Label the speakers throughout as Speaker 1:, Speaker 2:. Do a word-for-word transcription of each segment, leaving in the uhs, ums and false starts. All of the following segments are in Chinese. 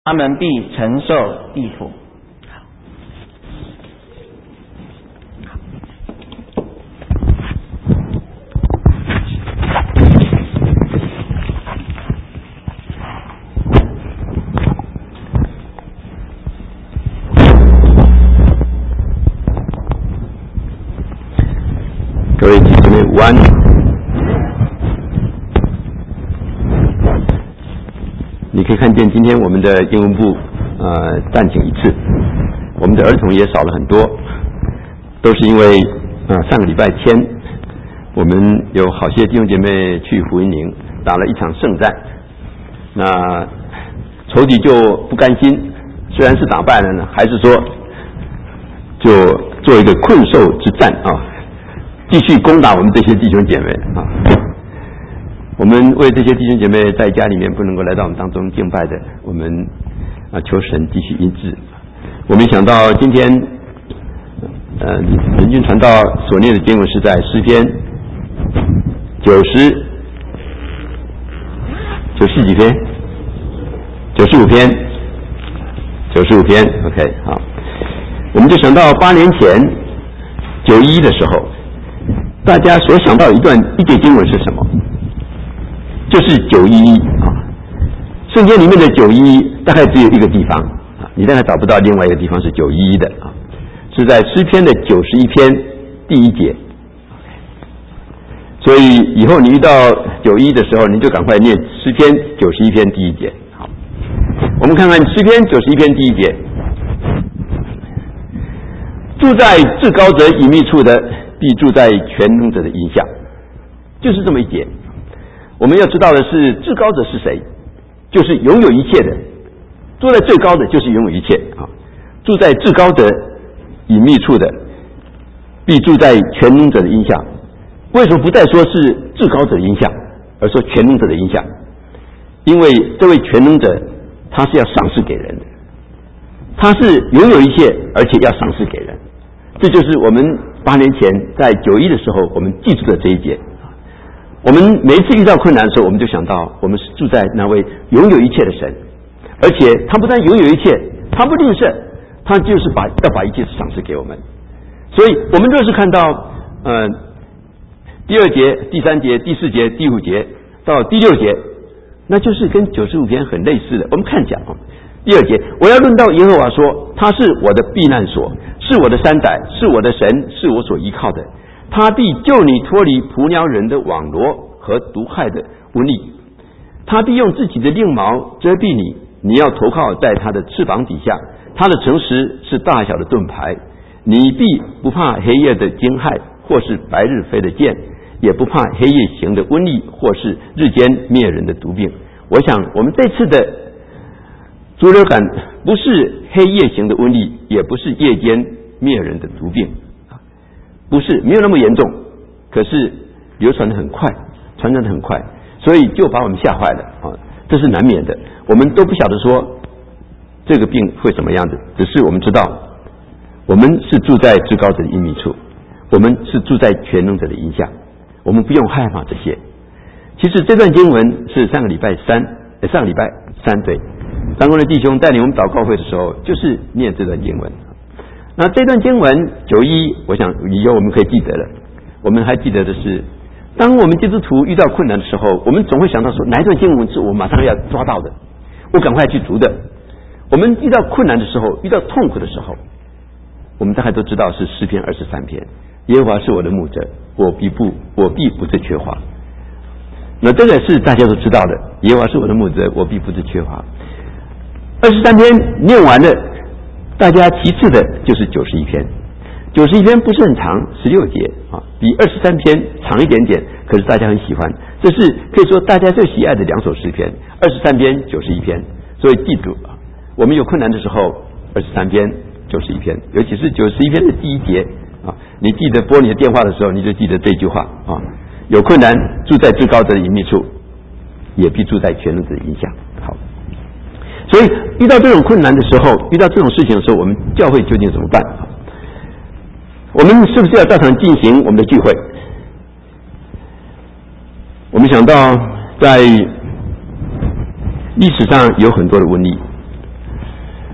Speaker 1: 他们必承受地土。
Speaker 2: 各位弟兄们午安。你可以看见今天我们的英文部呃暂停一次，我们的儿童也少了很多，都是因为呃上个礼拜天我们有好些弟兄姐妹去福音营打了一场胜战，那仇敌就不甘心，虽然是打败了呢，还是说就做一个困兽之战啊，继续攻打我们这些弟兄姐妹啊。我们为这些弟兄姐妹在家里面不能够来到我们当中敬拜的，我们啊求神继续医治。我没想到今天呃人君传道所念的经文是在诗篇九十九十几篇九十五篇九十五篇 OK 好，我们就想到八年前九一的时候，大家所想到一段一节经文是什么？就是九一一啊，圣经里面的九一一大概只有一个地方啊，你大概找不到另外一个地方是九一一的啊，是在诗篇的九十一篇第一节。所以以后你遇到九一的时候，你就赶快念诗篇九十一篇第一节。好，我们看看诗篇九十一篇第一节，住在至高者隐秘处的，必住在全能者的荫下，就是这么一节。我们要知道的是，至高者是谁？就是拥有一切的，坐在最高的就是拥有一切啊！住在至高者隐秘处的，必住在全能者的荫下。为什么不再说是至高者的荫下，而说全能者的荫下？因为这位全能者他是要赏赐给人的，他是拥有一切，而且要赏赐给人。这就是我们八年前在九一的时候，我们记住的这一节。我们每一次遇到困难的时候，我们就想到我们是住在那位拥有一切的神，而且他不但拥有一切，他不吝啬，他就是把要把一切赏赐给我们。所以我们若是看到呃第二节、第三节、第四节、第五节到第六节，那就是跟九十五篇很类似的。我们看讲啊，第二节，我要论到耶和华说，他是我的避难所，是我的山寨，是我的神，是我所依靠的。他必救你脱离捕鸟人的网罗和毒害的瘟疫，他必用自己的翎毛遮蔽你，你要投靠在他的翅膀底下。他的诚实是大小的盾牌，你必不怕黑夜的惊骇，或是白日飞的箭，也不怕黑夜行的瘟疫，或是日间灭人的毒病。我想我们这次的猪流感不是黑夜行的瘟疫，也不是夜间灭人的毒病，不是，没有那么严重，可是流传得很快，传染得很快，所以就把我们吓坏了啊！这是难免的，我们都不晓得说这个病会怎么样子，只是我们知道，我们是住在至高者的隐秘处，我们是住在全能者的荫下，我们不用害怕这些。其实这段经文是上个礼拜三，上个礼拜三对，当中的弟兄带领我们祷告会的时候，就是念这段经文。那这段经文九一，我想以后我们可以记得了。我们还记得的是，当我们基督徒遇到困难的时候，我们总会想到说，哪一段经文是我马上要抓到的，我赶快去读的。我们遇到困难的时候，遇到痛苦的时候，我们大概都知道是诗篇二十三篇，耶和华是我的牧者，我必不我必不致缺乏。那这个是大家都知道的，耶和华是我的牧者，我必不致缺乏。二十三篇念完了，大家其次的就是九十一篇，九十一篇不是很长，十六节啊，比二十三篇长一点点，可是大家很喜欢，这是可以说大家最喜爱的两首诗篇，二十三篇、九十一篇。所以记住啊，我们有困难的时候，二十三篇、九十一篇，尤其是九十一篇的第一节啊，你记得拨你的电话的时候，你就记得这句话啊：有困难，住在至高者的隐秘处，也必住在全能者的荫下。好。所以遇到这种困难的时候，遇到这种事情的时候，我们教会究竟怎么办？我们是不是要照常进行我们的聚会？我们想到在历史上有很多的瘟疫，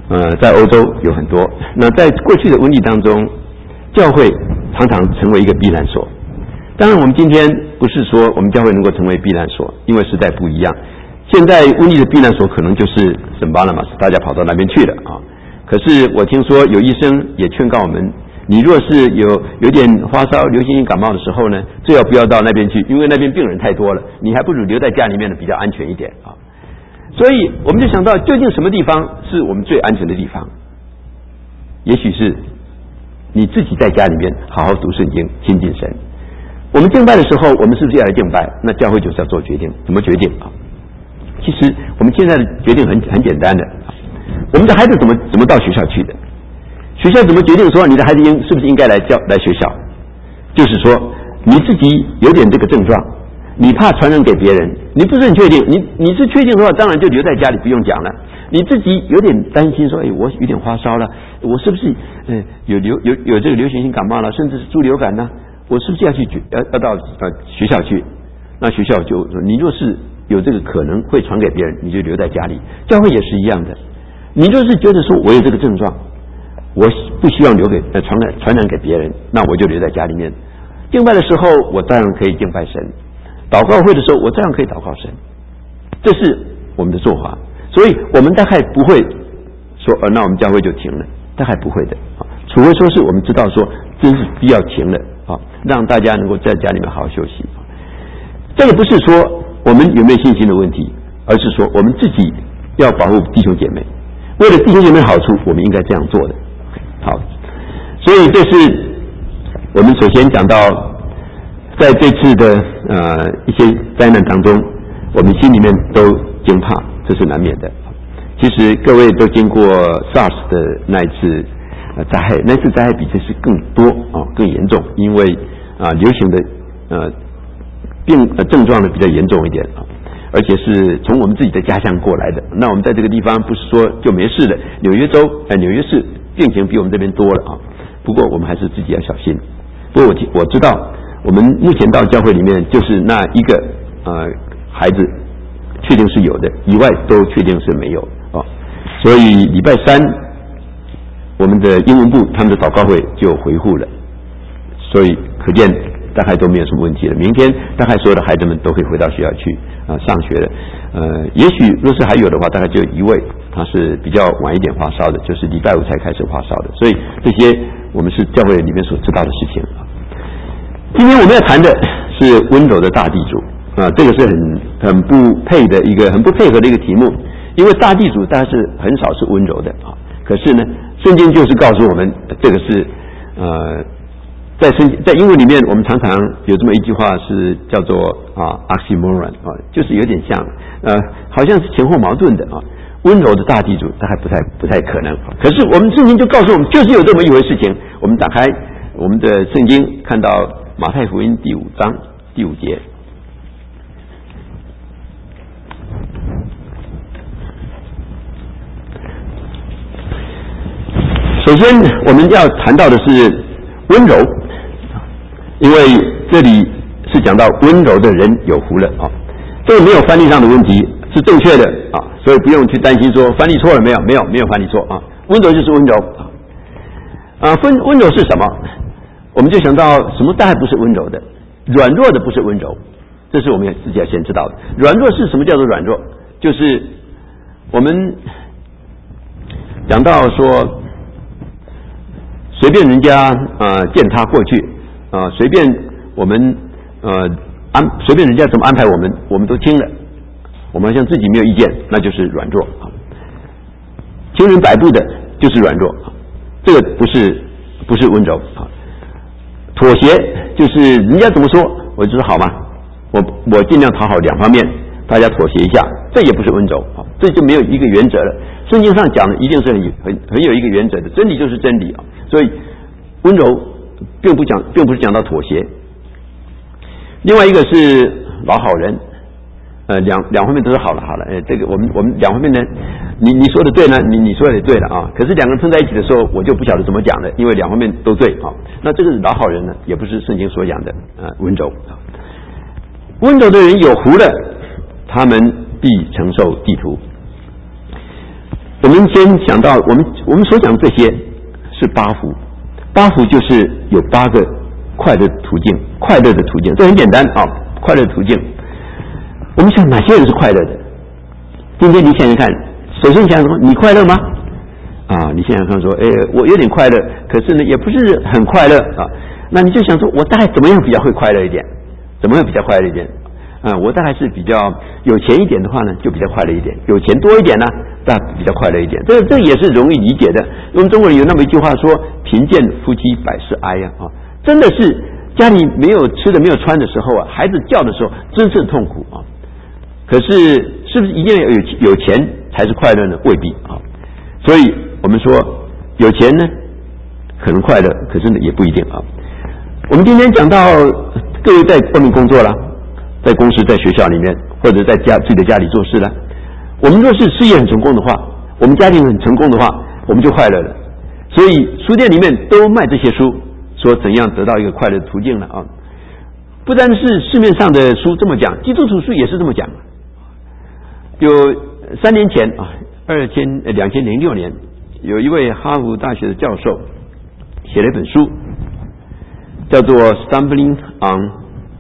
Speaker 2: 呃，在欧洲有很多。那在过去的瘟疫当中，教会常常成为一个避难所。当然，我们今天不是说我们教会能够成为避难所，因为时代不一样。现在瘟疫的避难所可能就是圣巴拿马斯，大家跑到那边去了啊。可是我听说有医生也劝告我们，你若是有有点发烧、流行性感冒的时候呢，最好不要到那边去，因为那边病人太多了，你还不如留在家里面的比较安全一点啊。所以我们就想到，究竟什么地方是我们最安全的地方？也许是你自己在家里面好好读圣经、亲近神。我们敬拜的时候，我们是不是要来敬拜？那教会就是要做决定，怎么决定啊？其实我们现在的决定很很简单的，我们的孩子怎么怎么到学校去的？学校怎么决定说你的孩子应是不是应该来教来学校？就是说你自己有点这个症状，你怕传染给别人，你不是很确定，你你是确定的话，当然就留在家里不用讲了。你自己有点担心说，哎，我有点发烧了，我是不是呃有流有有这个流行性感冒了，甚至是猪流感呢？我是不是要去要要到呃学校去？那学校就说，你若是有这个可能会传给别人，你就留在家里。教会也是一样的，你若是觉得说我有这个症状，我不希望留给呃传染传染给别人，那我就留在家里面。敬拜的时候，我照样可以敬拜神；祷告会的时候，我照样可以祷告神。这是我们的做法，所以我们大概不会说，呃，那我们教会就停了，大概不会的啊。除非说是我们知道说真是必要停了啊，让大家能够在家里面好好休息。这个不是说我们有没有信心的问题，而是说我们自己要保护弟兄姐妹，为了弟兄姐妹好处，我们应该这样做的。好，所以这是我们首先讲到，在这次的呃一些灾难当中，我们心里面都惊怕，这是难免的。其实各位都经过 SARS 的那一次呃灾害，那次灾害比这次更多啊、哦、更严重，因为啊、呃、流行的呃病呃症状呢比较严重一点啊，而且是从我们自己的家乡过来的。那我们在这个地方不是说就没事了，纽约州呃纽约市病情比我们这边多了啊，不过我们还是自己要小心。不过我我知道，我们目前到教会里面就是那一个呃孩子确定是有的，以外都确定是没有啊。所以礼拜三我们的英文部他们的祷告会就回复了，所以可见大概都没有什么问题了。明天大概所有的孩子们都可以回到学校去啊、呃、上学了。呃，也许若是还有的话，大概就一位他是比较晚一点发烧的，就是礼拜五才开始发烧的。所以这些我们是教会里面所知道的事情。今天我们要谈的是温柔的大地主啊，这个是很很不配的一个很不配合的一个题目，因为大地主大概是很少是温柔的啊。可是呢，圣经就是告诉我们，这个是呃，在圣在英文里面，我们常常有这么一句话是叫做啊 oxymoron 啊，就是有点像呃，好像是前后矛盾的啊。温柔的大地主大概不太不太可能，可是我们圣经就告诉我们，就是有这么一回事情。我们打开我们的圣经，看到马太福音第五章第五节。首先我们要谈到的是温柔，因为这里是讲到温柔的人有福了啊，这个没有翻译上的问题，是正确的啊，所以不用去担心说翻译错了没有，没有没有翻译错啊，温柔就是温柔啊。啊，温温柔是什么？我们就想到什么大概不是温柔的，软弱的不是温柔，这是我们自己要先知道的。软弱是什么叫做软弱？就是我们讲到说，随便人家呃践踏过去啊、呃，随便我们呃安随便人家怎么安排我们，我们都听了，我们好像自己没有意见，那就是软弱啊。听人摆布的就是软弱，这个不是不是温柔啊。妥协就是人家怎么说我就说好嘛，我我尽量讨好两方面，大家妥协一下，这也不是温柔啊，这就没有一个原则了。圣经上讲的一定是很很很有一个原则的，真理就是真理啊。所以温柔并不讲，并不是讲到妥协。另外一个是老好人，呃，两两方面都是好了好了，哎，这个我们我们两方面呢，你你说的对呢，你你说的也对了啊。可是两个人碰在一起的时候，我就不晓得怎么讲了，因为两方面都对啊。那这个老好人呢，也不是圣经所讲的呃温柔。温柔的人有福了，他们必承受地土。 我们先想到，我们我们所讲的这些是八福，八福就是有八个快乐的途径，快乐的途径，这很简单啊，快乐的途径。我们想哪些人是快乐的？今天你想想看，首先你想想说，你快乐吗？啊，你想想看说，哎，我有点快乐，可是呢，也不是很快乐啊。那你就想说，我大概怎么样比较会快乐一点？怎么样比较快乐一点？啊，我大概是比较有钱一点的话呢，就比较快乐一点；有钱多一点呢，那比较快乐一点。这这也是容易理解的。我们中国人有那么一句话说：“贫贱夫妻百事哀呀！”啊，真的是家里没有吃的、没有穿的时候啊，孩子叫的时候，真是很痛苦啊。可是，是不是一定要有有钱才是快乐呢？未必啊。所以我们说，有钱呢可能快乐，可是呢也不一定啊。我们今天讲到各位在外面工作了。在公司、在学校里面，或者在家自己的家里做事了。我们若是事业很成功的话，我们家庭很成功的话，我们就快乐了。所以书店里面都卖这些书，说怎样得到一个快乐的途径了啊！不单是市面上的书这么讲，基督徒书也是这么讲。有三年前啊，二千两千零六年，有一位哈佛大学的教授写了一本书，叫做《Stumbling on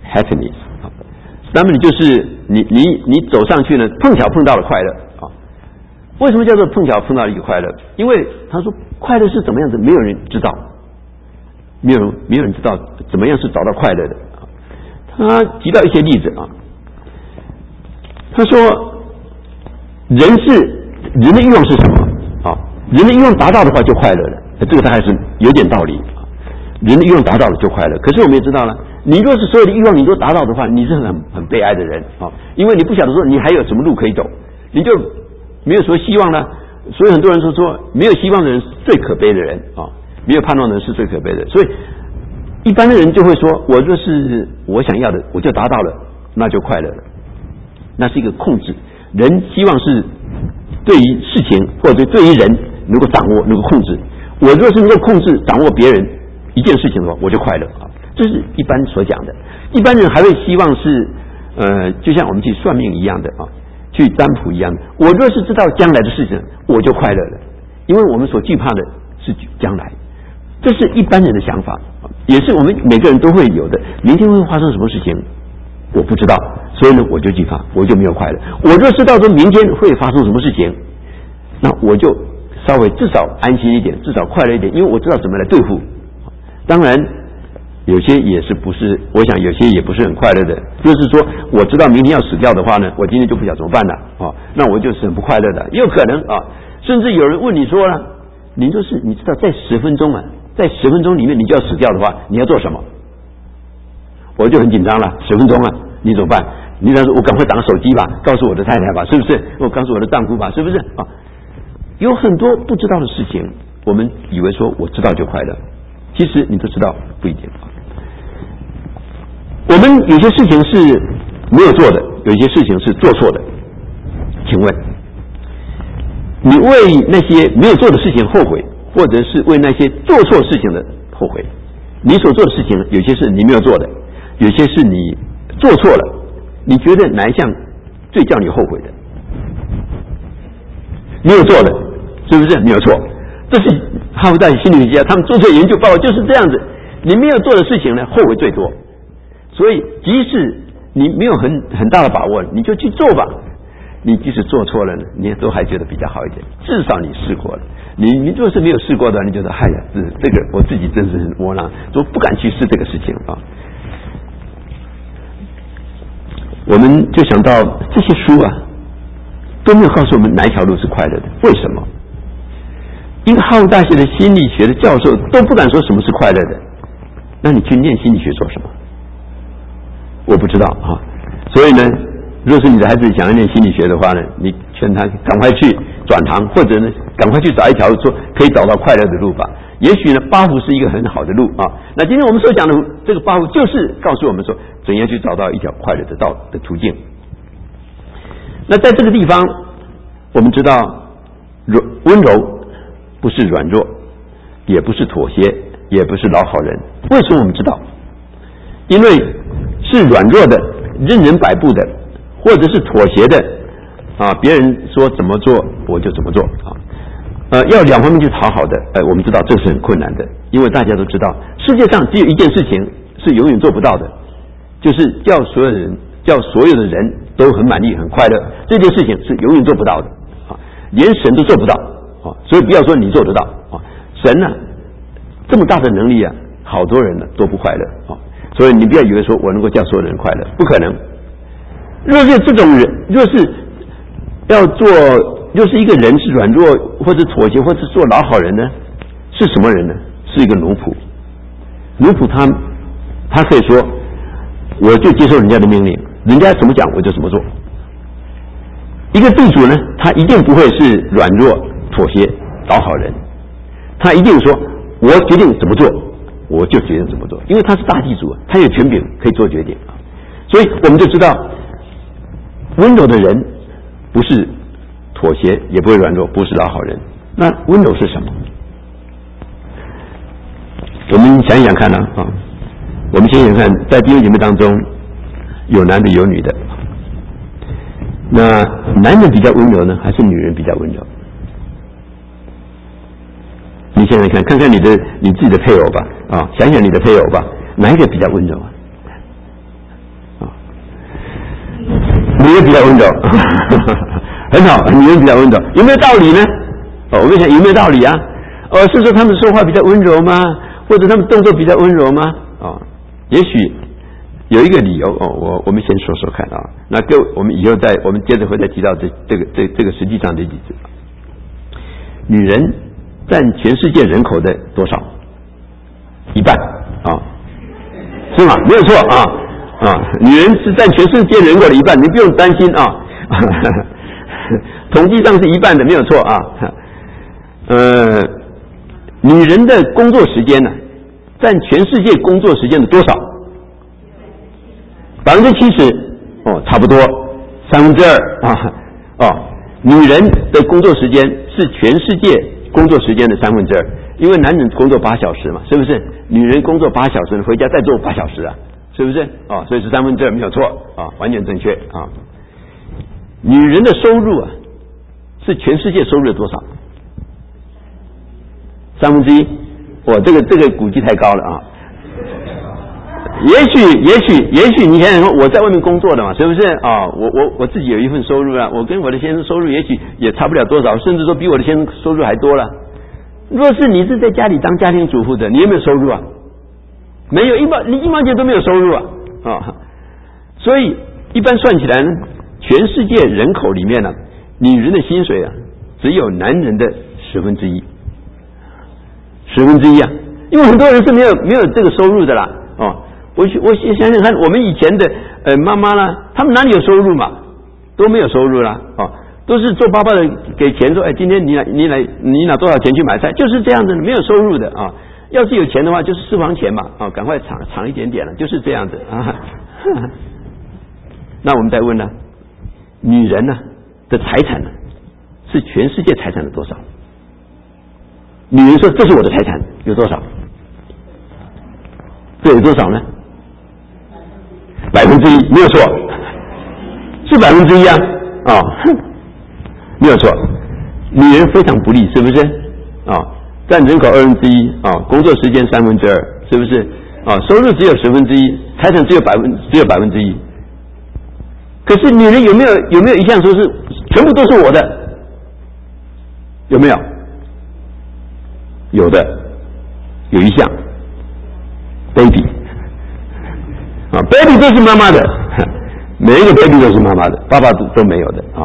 Speaker 2: Happiness》。Stumbling 就是你你你走上去呢，碰巧碰到了快乐啊。为什么叫做碰巧碰到了一个快乐？因为他说快乐是怎么样子，没有人知道，没有人没有人知道怎么样是找到快乐的啊。他举到一些例子啊，他说人是人的欲望是什么啊？人的欲望达到的话就快乐了，这个大概是有点道理啊。人的欲望达到了就快乐，可是我们也知道了。你若是所有的欲望你都达到的话，你是很很悲哀的人啊，因为你不晓得说你还有什么路可以走，你就没有说希望呢。所以很多人说说没有希望的人是最可悲的人啊，没有盼望的人是最可悲的。所以一般的人就会说，我若是我想要的我就达到了，那就快乐了。那是一个控制，人希望是对于事情或者对于人能够掌握能够控制。我若是能够控制掌握别人一件事情的话，我就快乐啊。这是一般所讲的。一般人还会希望是呃，就像我们去算命一样的啊，去占卜一样的。我若是知道将来的事情，我就快乐了，因为我们所惧怕的是将来。这是一般人的想法，也是我们每个人都会有的。明天会发生什么事情，我不知道，所以呢，我就惧怕，我就没有快乐。我若知道说明天会发生什么事情，那我就稍微至少安心一点，至少快乐一点，因为我知道怎么来对付。当然。有些也是不是，我想有些也不是很快乐的。就是说，我知道明天要死掉的话呢，我今天就不晓得怎么办了啊，那我就是很不快乐的。也有可能啊，甚至有人问你说呢，你就是你知道，在十分钟啊，在十分钟里面你就要死掉的话，你要做什么？我就很紧张了，十分钟啊，你怎么办？你说我赶快打个手机吧，告诉我的太太吧，是不是？我告诉我的丈夫吧，是不是啊？有很多不知道的事情，我们以为说我知道就快乐，其实你都知道不一定啊。我们有些事情是没有做的，有些事情是做错的。请问，你为那些没有做的事情后悔，或者是为那些做错事情的后悔？你所做的事情，有些是你没有做的，有些是你做错了。你觉得哪一项最叫你后悔的？没有做的，是不是？没有错。这是哈佛大学心理学家他们做出的研究报告就是这样子。你没有做的事情呢，后悔最多。所以，即使你没有很很大的把握，你就去做吧。你即使做错了呢，你都还觉得比较好一点，至少你试过了。你你若是没有试过的，你觉得哎呀，这这个我自己真是很窝囊，说不敢去试这个事情啊。我们就想到这些书啊，都没有告诉我们哪一条路是快乐的。为什么？一个哈佛大学的心理学的教授都不敢说什么是快乐的，那你去念心理学做什么？我不知道啊，所以呢，若是你的孩子想要念心理学的话呢，你劝他赶快去转行，或者呢，赶快去找一条说可以找到快乐的路吧。也许呢，八福是一个很好的路啊。那今天我们所讲的这个八福，就是告诉我们说，怎样去找到一条快乐的道的途径。那在这个地方，我们知道，温柔不是软弱，也不是妥协，也不是老好人。为什么我们知道？因为是软弱的、任人摆布的，或者是妥协的啊！别人说怎么做我就怎么做啊！ 呃，要两方面去讨好的，呃，我们知道这是很困难的，因为大家都知道，世界上只有一件事情是永远做不到的，就是叫所有人叫所有的人都很满意、很快乐，这件事情是永远做不到的啊，连神都做不到啊，所以不要说你做得到啊，神呢、啊、这么大的能力啊，好多人呢都不快乐啊，所以你不要以为说我能够叫所有人快乐，不可能。若是这种人，若是要做，若是一个人是软弱或者妥协或者做老好人呢，是什么人呢？是一个奴仆。奴仆他他可以说，我就接受人家的命令，人家怎么讲我就怎么做。一个地主呢，他一定不会是软弱妥协老好人，他一定说，我决定怎么做，我就决定怎么做，因为他是大地主，他有权柄可以做决定啊。所以我们就知道，温柔的人不是妥协，也不会软弱，不是老好人。那温柔是什么？我们想一想看呢 啊, 啊，我们想想看，在弟兄姐妹当中，有男的有女的。那男人比较温柔呢，还是女人比较温柔？你想想看，看看你的你自己的配偶吧，啊，想想你的配偶吧，哪一个比较温柔啊？啊，女人比较温柔，很好，女人比较温柔，有没有道理呢？哦，我们想有没有道理啊？哦，是说他们说话比较温柔吗？或者他们动作比较温柔吗？哦，也许有一个理由哦，我我们先说说看啊。那各位，我们以后再我们接着会再提到这这个这这个实际上的例子。女人占全世界人口的多少？一半啊，是吗？没有错啊啊，女人是占全世界人口的一半，你不用担心啊。统计上是一半的，没有错啊。呃，女人的工作时间呢，占全世界工作时间的多少？百分之七十哦，差不多三分之二啊哦，女人的工作时间是全世界工作时间的三分之二，因为男人工作八小时嘛，是不是？女人工作八小时，回家再做八小时啊，是不是？哦，所以是三分之二，没有错啊，完全正确啊。女人的收入啊，是全世界收入的多少？三分之一，我这个这个估计太高了啊！也许也许也许你想想说，我在外面工作的嘛，是不是啊？我我我自己有一份收入啊，我跟我的先生收入也许也差不了多少，甚至说比我的先生收入还多了。若是你是在家里当家庭主妇的，你有没有收入啊？没有一毛，你一毛钱都没有收入啊啊！所以一般算起来呢，全世界人口里面呢、啊，女人的薪水啊，只有男人的十分之一。十分之一啊，因为很多人是没有没有这个收入的啦。哦，我我想想看，我们以前的呃妈妈啦，他们哪里有收入嘛？都没有收入啦。哦，都是做爸爸的给钱说，哎，今天你来你来你拿多少钱去买菜，就是这样子，没有收入的啊。要是有钱的话，就是私房钱嘛，啊，赶快藏藏一点点了，就是这样子啊。那我们再问呢，女人呢的财产呢，是全世界财产的多少？女人说：“这是我的财产，有多少？这有多少呢？百分之一，没有错，是百分之一啊！啊、哦，没有错。女人非常不利，是不是？啊、哦，占人口二分之一，啊，工作时间三分之二，是不是？啊、哦，收入只有十分之一，财产只有百分只有百分之一。可是女人有没有有没有一项说是全部都是我的？有没有？”有的，有一项 baby 啊 ，baby 都是妈妈的，每一个 baby 都是妈妈的，爸爸都都没有的啊。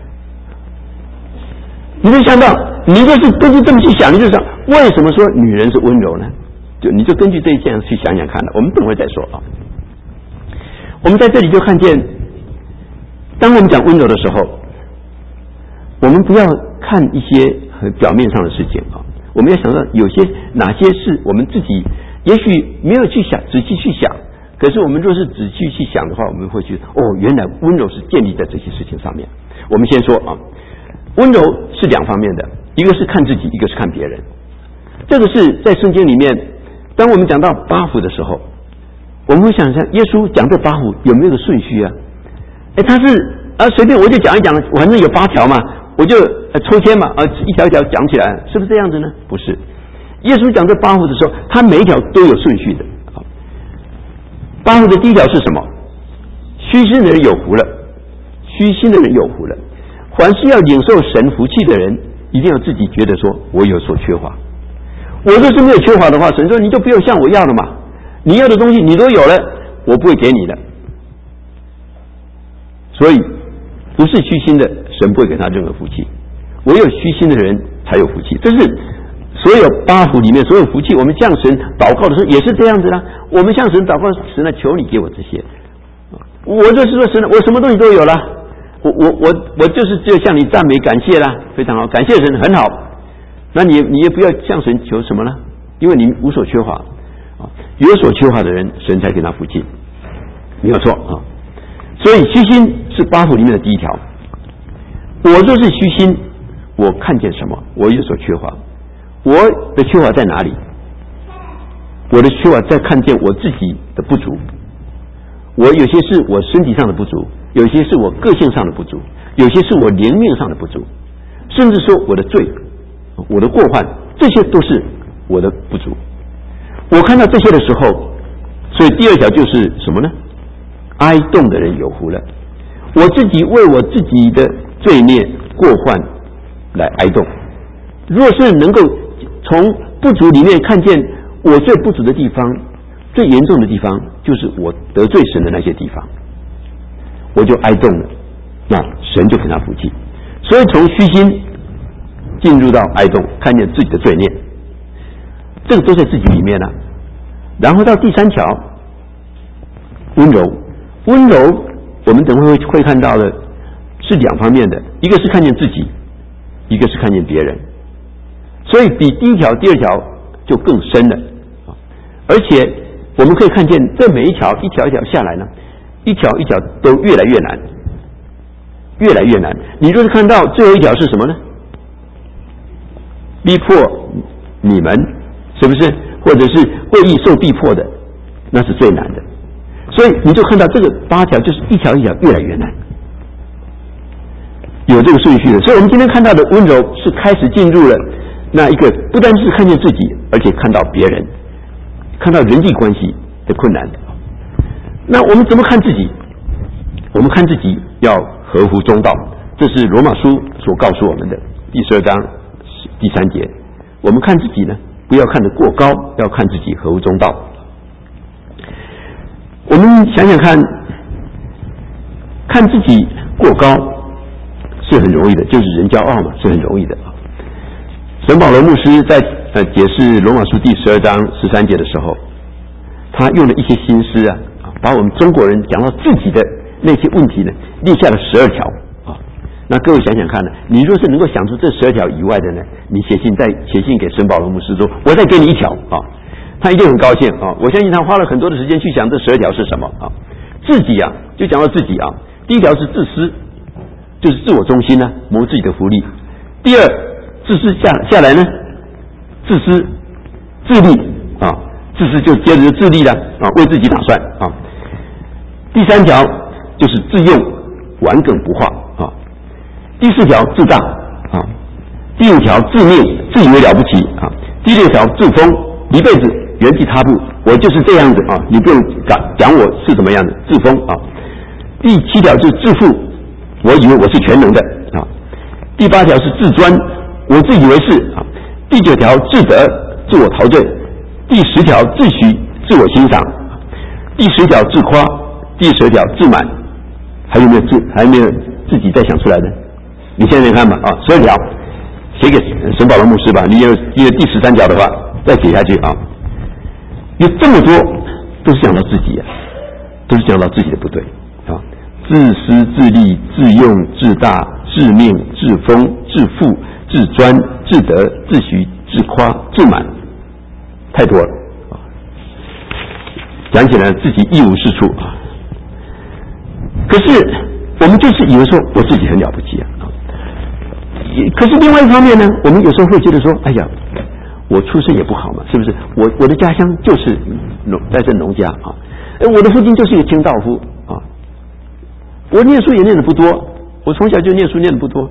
Speaker 2: 你就想到，你就是根据这么去想，你就想为什么说女人是温柔呢？就你就根据这一件去想想看了。我们等会再说啊。我们在这里就看见，当我们讲温柔的时候，我们不要看一些表面上的事情啊。我们要想到有些哪些是我们自己也许没有去想仔细去想，可是我们若是仔细去想的话，我们会觉得哦，原来温柔是建立在这些事情上面。我们先说啊，温柔是两方面的，一个是看自己，一个是看别人。这个是在圣经里面，当我们讲到八福的时候，我们会想一下耶稣讲这八福有没有个顺序啊？哎，他是啊随便我就讲一讲，反正有八条嘛， 我就抽签嘛，啊，一条一条讲起来，是不是这样子呢？不是。耶稣讲这八福的时候，他每一条都有顺序的。八福的第一条是什么？虚心的人有福了，虚心的人有福了。凡是要领受神福气的人，一定要自己觉得说，我有所缺乏。我若是没有缺乏的话，神说你就不用向我要了嘛，你要的东西你都有了，我不会给你的。所以不是虚心的，神不会给他任何福气，唯有虚心的人才有福气。这是所有八福里面所有福气，我们向神祷告的时候也是这样子啦。我们向神祷告，神呢，求你给我这些。我就是说神，我什么东西都有了，我我我我就是只有向你赞美感谢啦，非常好，感谢神很好。那你你也不要向神求什么了，因为你无所缺乏啊。有所缺乏的人，神才给他福气，没有错啊。所以虚心是八福里面的第一条。我若是虚心，我看见什么？我有所缺乏。我的缺乏在哪里？我的缺乏在看见我自己的不足。我有些是我身体上的不足，有些是我个性上的不足，有些是我灵命上的不足，甚至说我的罪、我的过患，这些都是我的不足。我看到这些的时候，所以第二条就是什么呢？哀痛的人有福了。我自己为我自己的罪孽过患来哀痛。若是能够从不足里面看见我最不足的地方，最严重的地方就是我得罪神的那些地方，我就哀痛了，那神就给他福气。所以从虚心进入到哀痛，看见自己的罪孽，这个都在自己里面了、啊。然后到第三条，温柔，温柔我们等会会看到的是两方面的，一个是看见自己，一个是看见别人，所以比第一条第二条就更深了。而且我们可以看见这每一条一条一条下来呢，一条一条都越来越难，越来越难。你若是看到最后一条是什么呢？逼迫你们，是不是？或者是会意受逼迫的，那是最难的。所以你就看到这个八条就是一条一条越来越难，有这个顺序的。所以我们今天看到的温柔是开始进入了那一个不单是看见自己，而且看到别人，看到人际关系的困难。那我们怎么看自己？我们看自己要合乎中道，这是罗马书所告诉我们的第十二章第三节。我们看自己呢，不要看得过高，要看自己合乎中道。我们想想看，看自己过高是很容易的，就是人骄傲嘛，是很容易的。神保罗牧师在呃解释罗马书第十二章十三节的时候，他用了一些心思啊，把我们中国人讲到自己的那些问题呢，列下了十二条啊。那各位想想看呢，你若是能够想出这十二条以外的呢，你写信再写信给神保罗牧师说，我再给你一条啊，他一定很高兴啊。我相信他花了很多的时间去想这十二条是什么啊。自己啊，就讲到自己啊，第一条是自私，就是自我中心呢、啊，谋自己的福利。第二，自私下下来呢，自私自利啊，自私就接着就自利了啊，为自己打算啊。第三条就是自用，顽梗不化啊。第四条自大啊。第五条自命，自以为了不起啊。第六条自封，一辈子原地踏步，我就是这样子啊，你不用讲讲我是怎么样的，自封啊。第七条就是自负，我以为我是全能的啊。第八条是自专，我自以为是啊。第九条自得，自我陶醉。第十条自诩，自我欣赏。第十条自夸，第十二条自满。还有没有自还有没有自己再想出来的？你现在看吧啊，十二条写给神保罗牧师吧。你有记得第十三条的话，再写下去啊。有这么多都是讲到自己啊，都是讲到自己的不对啊，自私自利、自用、自大、自命、自封、自负、自专、自得、自诩、自夸、自满，太多了啊！讲起来自己一无是处啊。可是我们就是以为说我自己很了不起啊。可是另外一方面呢，我们有时候会觉得说，哎呀，我出身也不好嘛，是不是？我我的家乡就是农在这农家啊，我的父亲就是一个清道夫啊。我念书也念的不多，我从小就念书念的不多，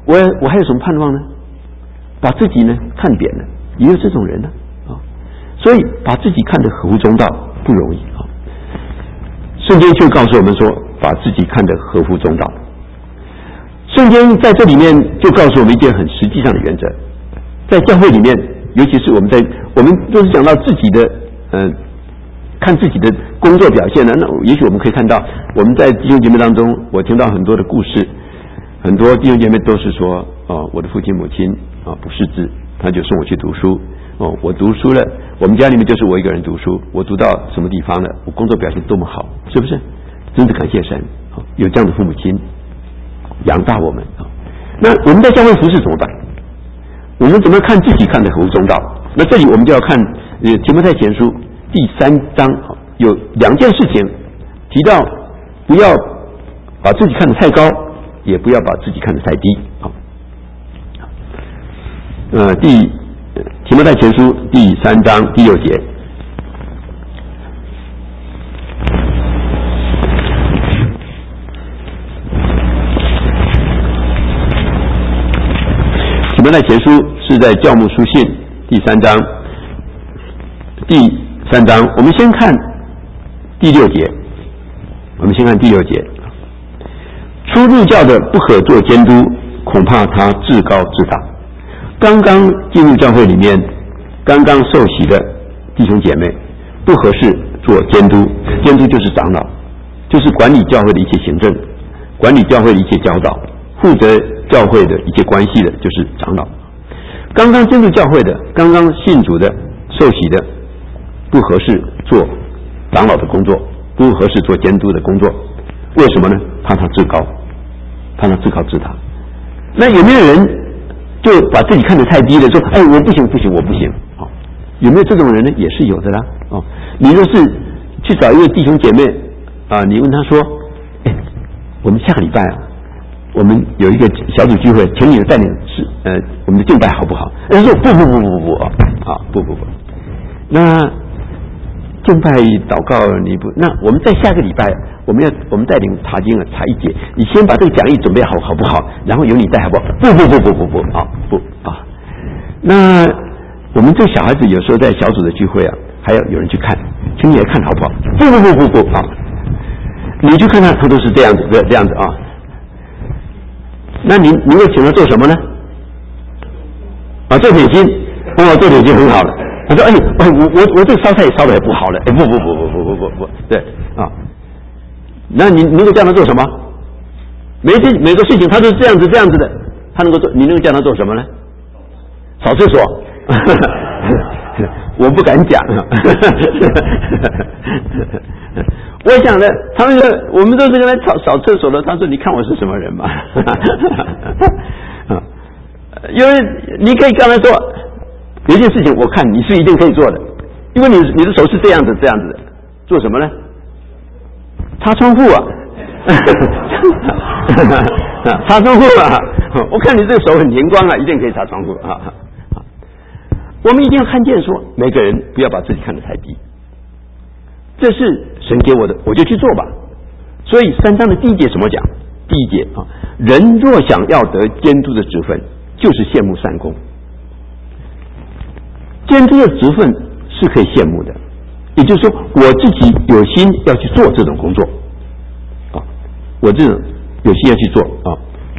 Speaker 2: 我我还有什么盼望呢？把自己呢看扁了，也有这种人呢啊。所以把自己看得合乎中道不容易啊。圣经却告诉我们说，把自己看得合乎中道。圣经在这里面就告诉我们一件很实际上的原则，在教会里面，尤其是我们在我们都是讲到自己的嗯、呃，看自己的工作表现呢，那也许我们可以看到我们在弟兄姐妹当中，我听到很多的故事，很多弟兄姐妹都是说，哦，我的父亲母亲啊不识字，他就送我去读书，哦，我读书了，我们家里面就是我一个人读书，我读到什么地方了，我工作表现多么好，是不是？真的感谢神，有这样的父母亲养大我们。那我们在教会服事怎么办？我们怎么看自己看得合乎中道？那这里我们就要看呃提摩太前书第三章有两件事情提到，不要把自己看得太高，也不要把自己看得太低。呃，第提摩太前书第三章第六节。提摩太前书是在教牧书信第三章，第三章，我们先看第六节。我们先看第六节。初入教的不可做监督，恐怕他自高自大。刚刚进入教会里面，刚刚受洗的弟兄姐妹，不合适做监督。监督就是长老，就是管理教会的一切行政，管理教会的一切教导，负责教会的一切关系的就是长老。刚刚进入教会的，刚刚信主的，受洗的，不合适做长老的工作，不合适做监督的工作。为什么呢？怕他自高，怕他自高自大。那有没有人就把自己看得太低了，说哎我不行不行我不行？哦，有没有这种人呢？也是有的啦。哦，你若是去找一位弟兄姐妹啊，你问他说，哎，我们下个礼拜啊，我们有一个小组聚会，请你的带领是呃我们的敬拜好不好？人说不不不不不不啊不不不，那敬拜祷告你不，那我们在下个礼拜我们要我们带领查经啊查一节，你先把这个讲义准备好好不好？然后由你带好不好？不不不不不不啊不啊，那我们这小孩子有时候在小组的聚会啊，还要有人去看，请你来看好不好？不不不不不啊，你去看他，他都是这样子这样子啊。那你你会请他做什么呢？啊，做点心，哦，做点心很好了。他说：“哎，我我我这个烧菜也烧的也不好了。”哎，不不不不不不不不，对啊。那你能够叫他做什么？每件每个事情他都是这样子这样子的，他能够做，你能够叫他做什么呢？扫厕所。我不敢讲。我想呢，他们说我们都是跟他扫扫厕所的。他说：“你看我是什么人嘛？”因为你可以跟他说，有一件事情，我看你是一定可以做的，因为你你的手是这样子这样子的，做什么呢？擦窗户啊！擦窗户啊！我看你这个手很灵光啊，一定可以擦窗户啊！我们一定要看见说，每个人不要把自己看得太低。这是神给我的，我就去做吧。所以三章的第一节怎么讲？第一节啊，人若想要得监督的职分，就是羡慕善功。监督的职分是可以羡慕的，也就是说，我自己有心要去做这种工作啊，我这种有心要去做啊，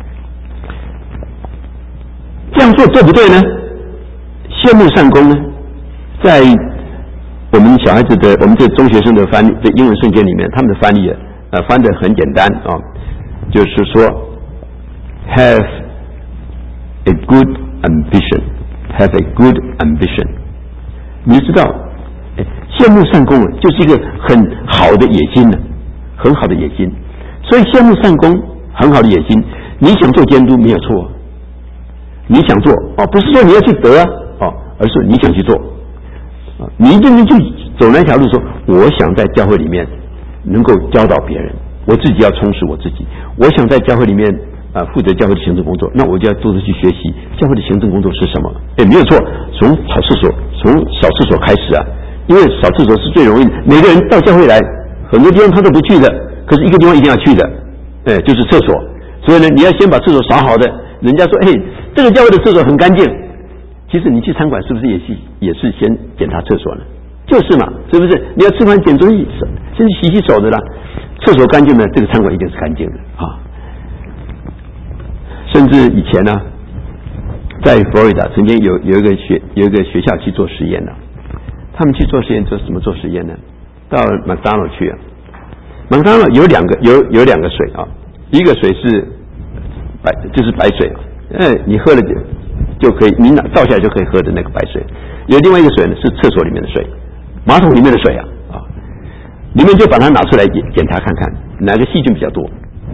Speaker 2: 这样做对不对呢？羡慕善功呢，在我们小孩子的，我们这中学生的翻译，在英文圣经里面，他们的翻译呃翻得很简单啊，就是说 have a good ambition, have a good ambition。你知道，羡慕善功就是一个很好的野心呢，很好的野心。所以羡慕善功，很好的野心，你想做监督没有错，你想做哦，不是说你要去得啊，哦，而是你想去做。你一定就走那条路说，我想在教会里面能够教导别人，我自己要充实我自己，我想在教会里面啊、呃、负责教会的行政工作，那我就要多多去学习教会的行政工作是什么。哎，没有错，从扫厕所，从扫厕所开始啊，因为扫厕所是最容易的，每个人到教会来，很多地方他都不去的，可是一个地方一定要去的，哎，就是厕所。所以呢，你要先把厕所扫好的， 人家说，哎，这个教会的厕所很干净。其实你去餐馆是不是也是也是先检查厕所呢？就是嘛，是不是？你要吃饭点东西，先去洗洗手的啦。厕所干净呢，这个餐馆一定是干净的啊。甚至以前呢，在佛罗里达曾经有有一个学有一个学校去做实验呢，他们去做实验做怎么做实验呢？到麦当劳去啊，麦当劳有两个有有两个水啊，一个水是白就是白水，哎，你喝了就就可以，你拿倒下来就可以喝的那个白水。有另外一个水呢是厕所里面的水，马桶里面的水啊啊，你们就把它拿出来检检查看看哪个细菌比较多。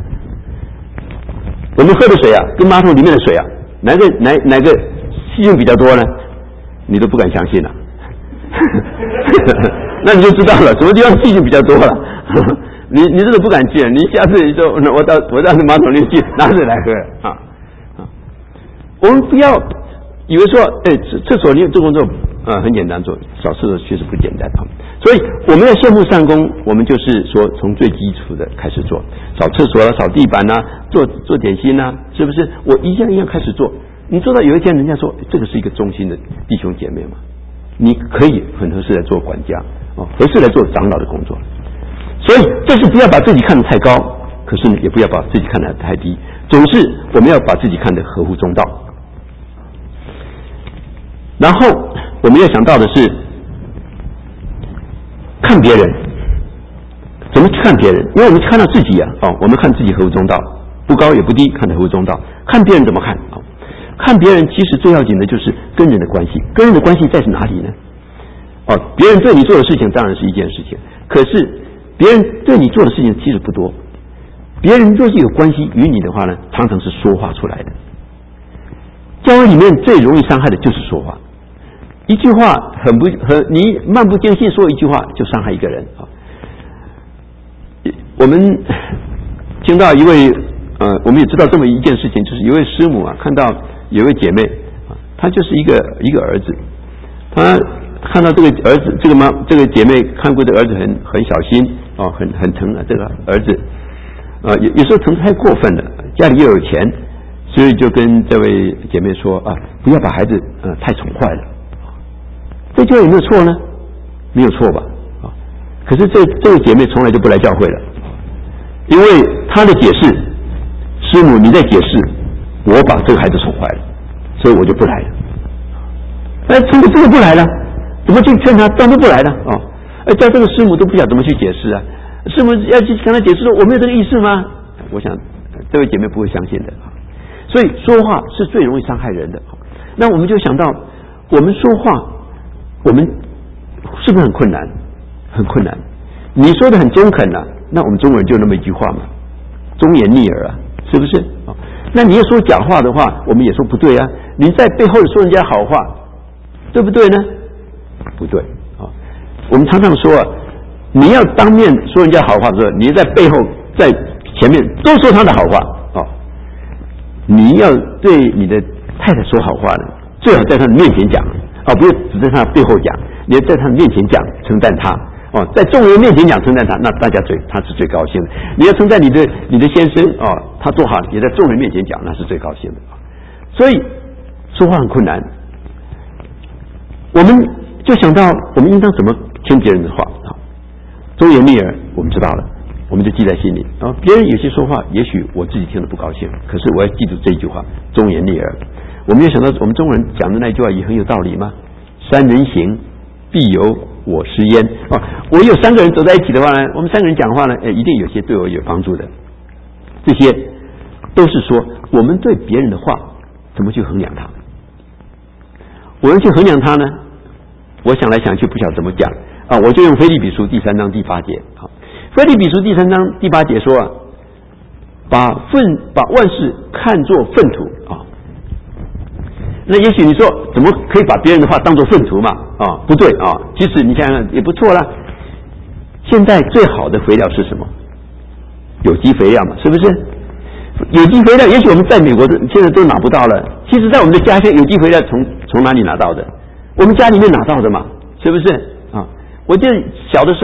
Speaker 2: 我们喝的水啊，跟马桶里面的水啊，哪个哪哪个细菌比较多呢？你都不敢相信了、啊，那你就知道了什么地方细菌比较多了。你你这个不敢去，你下次你说我到我到马桶里去拿水来喝啊啊！我们不要以为说，哎，厕所里做工作啊很简单做，扫厕所确实不简单啊。所以我们要羡慕善功，我们就是说从最基础的开始做，扫厕所啦、扫地板啦、啊、做做点心啦、啊，是不是？我一样一样开始做。你做到有一天，人家说这个是一个忠心的弟兄姐妹嘛，你可以很合适来做管家哦，合适来做长老的工作。所以，这是不要把自己看得太高，可是也不要把自己看得太低。总是我们要把自己看得合乎中道。然后我们要想到的是，看别人怎么去看别人？因为我们看到自己啊，哦，我们看自己合乎中道，不高也不低，看得合乎中道。看别人怎么看？哦，看别人其实最要紧的就是跟人的关系，跟人的关系在哪里呢？哦，别人对你做的事情当然是一件事情，可是别人对你做的事情其实不多。别人若是有关系与你的话呢，常常是说话出来的。教会里面最容易伤害的就是说话，一句话很不很你漫不经心说一句话就伤害一个人啊。我们听到一位呃，我们也知道这么一件事情，就是一位师母啊，看到有一位姐妹啊，她就是一个一个儿子，她看到这个儿子，这个妈，这个姐妹看过这个儿子很很小心哦，很很疼啊，这个儿子啊，有有时候疼太过分了，家里又有钱，所以就跟这位姐妹说啊，不要把孩子呃太宠坏了。这句话有没有错呢？没有错吧？啊，可是这这位姐妹从来就不来教会了，因为她的解释，师母你在解释，我把这个孩子宠坏了，所以我就不来了。哎，真的真的不来了。怎么去劝他，当都不来了哦！哎，叫这个师母都不晓得怎么去解释啊！师母要去跟他解释说，我没有这个意思吗？我想这位姐妹不会相信的。所以说话是最容易伤害人的。那我们就想到，我们说话，我们是不是很困难？很困难。你说的很中肯啊，那我们中国人就那么一句话嘛，忠言逆耳啊，是不是？哦，那你要说假话的话，我们也说不对啊。你在背后说人家好话，对不对呢？不对啊！我们常常说啊，你要当面说人家好话的时候，你在背后在前面都说他的好话啊。你要对你的太太说好话呢，最好在他的面前讲啊，不要只在他背后讲，你要在他的面前讲称赞他哦，在众人面前讲称赞他，那大家最他是最高兴的。你要称赞你的你的先生哦，他做好，也在众人面前讲，那是最高兴的。所以说话很困难，我们就想到我们应当怎么听别人的话啊，忠言逆耳我们知道了，我们就记在心里啊。别人有些说话，也许我自己听得不高兴，可是我要记住这一句话，忠言逆耳。我们也想到我们中国人讲的那句话也很有道理吗？三人行，必有我师焉啊。我有三个人走在一起的话呢，我们三个人讲话呢，哎，一定有些对我有帮助的。这些都是说我们对别人的话怎么去衡量它。我们去衡量它呢？我想来想去不晓得怎么讲啊，我就用腓立比书第三章第八节啊。腓立比书第三章第八节说啊，把粪把万事看作粪土啊。那也许你说怎么可以把别人的话当作粪土嘛？啊，不对啊。其实你想想也不错啦。现在最好的肥料是什么？有机肥料嘛，是不是？有机肥料，也许我们在美国现在都拿不到了。其实，在我们的家乡，有机肥料从从哪里拿到的？我们家里面拿到的嘛，是不是啊？我记得小的时候，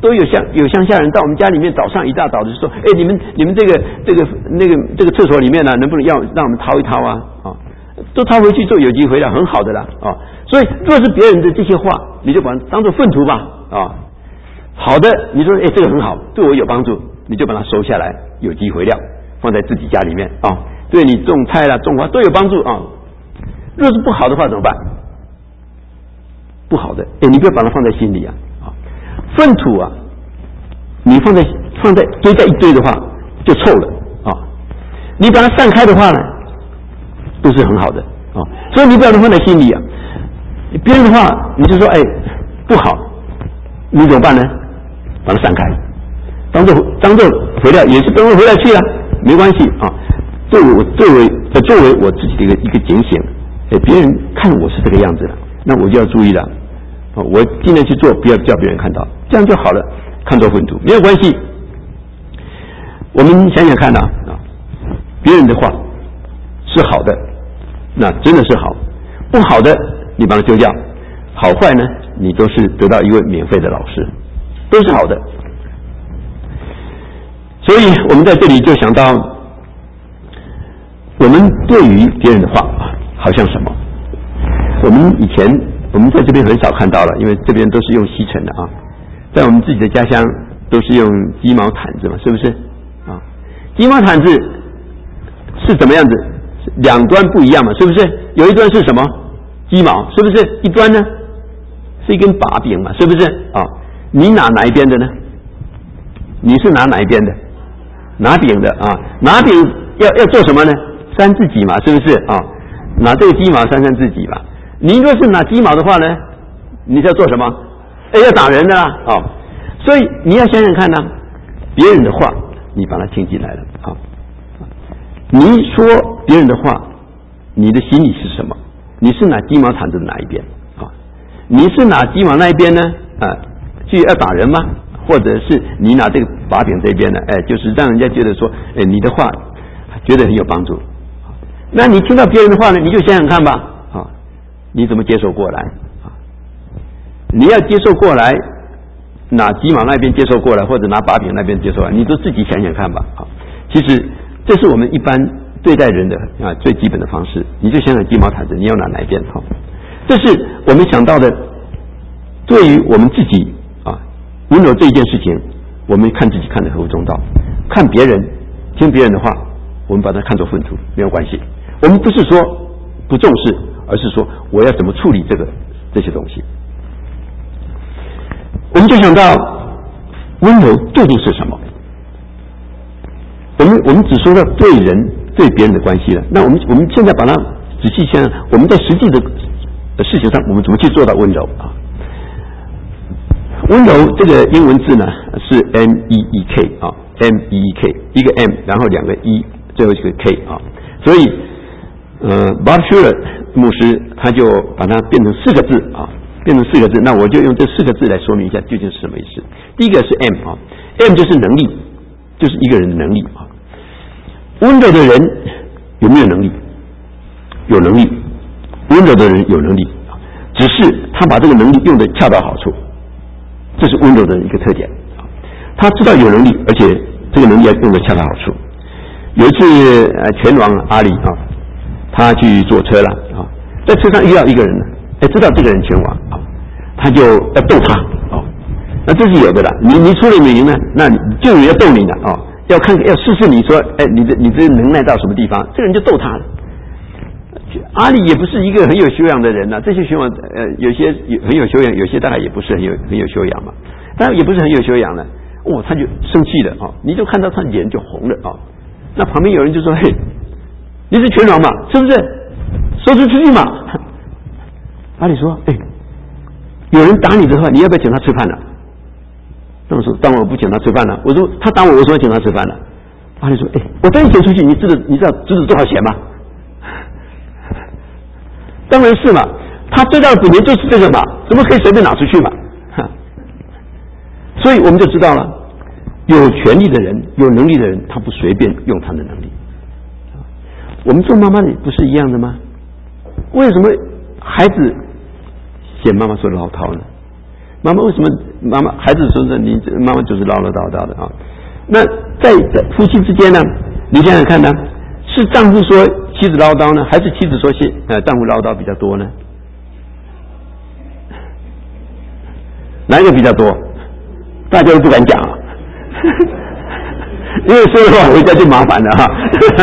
Speaker 2: 都有乡有乡下人到我们家里面，早上一大早就说：“哎，你们你们这个这个那个这个厕所里面呢，能不能要让我们掏一掏啊？”啊，都掏回去做有机肥料，很好的啦啊。所以，若是别人的这些话，你就把它当做粪土吧啊。好的，你说哎这个很好，对我有帮助，你就把它收下来，有机肥料放在自己家里面啊，对你种菜啦、种花都有帮助啊。若是不好的话怎么办？不好的，哎，你不要把它放在心里啊！啊，粪土啊，你放在放在堆在一堆的话，就臭了啊。你把它散开的话呢，都是很好的啊。所以你不要放在心里啊。别人的话，你就说哎不好，你怎么办呢？把它散开，当做当做肥料，也是当做肥料去啊，没关系啊。作为我作为呃作为我自己的一个一个警醒，哎，别人看我是这个样子了，那我就要注意了。我尽量去做，不要叫别人看到，这样就好了。看作粪土没有关系。我们想想看呐、啊，别人的话是好的，那真的是好；不好的，你把它丢掉。好坏呢，你都是得到一位免费的老师，都是好的。所以我们在这里就想到，我们对于别人的话，好像什么？我们以前。我们在这边很少看到了，因为这边都是用吸尘的啊。在我们自己的家乡都是用鸡毛毯子嘛，是不是啊？鸡毛毯子是怎么样子？两端不一样嘛，是不是？有一端是什么？鸡毛，是不是？一端呢是一根把柄嘛，是不是啊？你拿哪一边的呢？你是拿哪一边的？拿柄的啊，拿柄要要做什么呢？扇自己嘛，是不是啊？拿这个鸡毛扇扇自己吧。你若是拿鸡毛的话呢，你是要做什么？哎，要打人的啦啊、哦！所以你要想想看呢、啊，别人的话你把它听进来了啊、哦。你说别人的话，你的心里是什么？你是拿鸡毛毯子的哪一边啊、哦？你是拿鸡毛那一边呢？啊、呃，去要打人吗？或者是你拿这个把柄这边呢？哎，就是让人家觉得说，哎，你的话觉得很有帮助。那你听到别人的话呢，你就想想看吧。你怎么接受过来啊？你要接受过来，拿鸡毛那边接受过来，或者拿把柄那边接受过来，你都自己想想看吧啊！其实这是我们一般对待人的啊最基本的方式。你就想想鸡毛毯子，你要拿哪一边哈？这是我们想到的。对于我们自己啊，温柔这一件事情，我们看自己看得合乎中道，看别人听别人的话，我们把它看作粪土，没有关系。我们不是说不重视。而是说我要怎么处理这个这些东西。我们就想到温柔究竟是什么？我们我们只说到对人对别人的关系了。那我们我们现在把它仔细想想，我们在实际的事情上，我们怎么去做到温柔啊？温柔这个英文字呢是 M E E K 啊 ，M E E K 一个 M， 然后两个 E， 最后一个 K 啊，所以呃 Bob Schuller 牧师他就把它变成四个字啊，变成四个字。那我就用这四个字来说明一下究竟是什么意思。第一个是 M 啊 ，M 就是能力，就是一个人的能力啊。温柔的人有没有能力？有能力，温柔的人有能力，只是他把这个能力用得恰到好处，这是温柔的一个特点。他知道有能力，而且这个能力要用得恰到好处。有一次，呃，拳王阿里啊。他去坐车了啊，在车上遇到一个人呢，哎，知道这个人拳王啊，他就要逗他啊，那这是有的啦。你你出了名呢，那就有人要逗你了啊，要看要试试你说，哎，你的你这能耐到什么地方？这个人就逗他了。阿里也不是一个很有修养的人呐、啊，这些拳王呃有些有很有修养，有些大概也不是很有很有修养嘛，当然也不是很有修养了。哦，他就生气了啊，你就看到他脸就红了啊。那旁边有人就说，嘿。你是拳王嘛，是不是？说出去嘛。阿里说：“哎，有人打你的话，你要不要请他吃饭了？”那我说：“当然我不请他吃饭了。”我说：“他打我，我说请他吃饭了。”阿里说：“哎，我带你请出去，你知道你知道值多少钱吗？”当然是嘛，他最大的本钱就是这个嘛，怎么可以随便拿出去嘛？所以我们就知道了，有权力的人、有能力的人，他不随便用他的能力。我们做妈妈的不是一样的吗？为什么孩子嫌妈妈说的老套呢？ 妈妈为什么妈妈孩子说是你妈妈就是唠唠叨叨的啊？那在夫妻之间呢，你想想看呢，是丈夫说妻子唠叨呢，还是妻子说妻呃丈夫唠叨比较多呢？哪一个比较多？大家都不敢讲啊，因为说的话回家就麻烦了哈。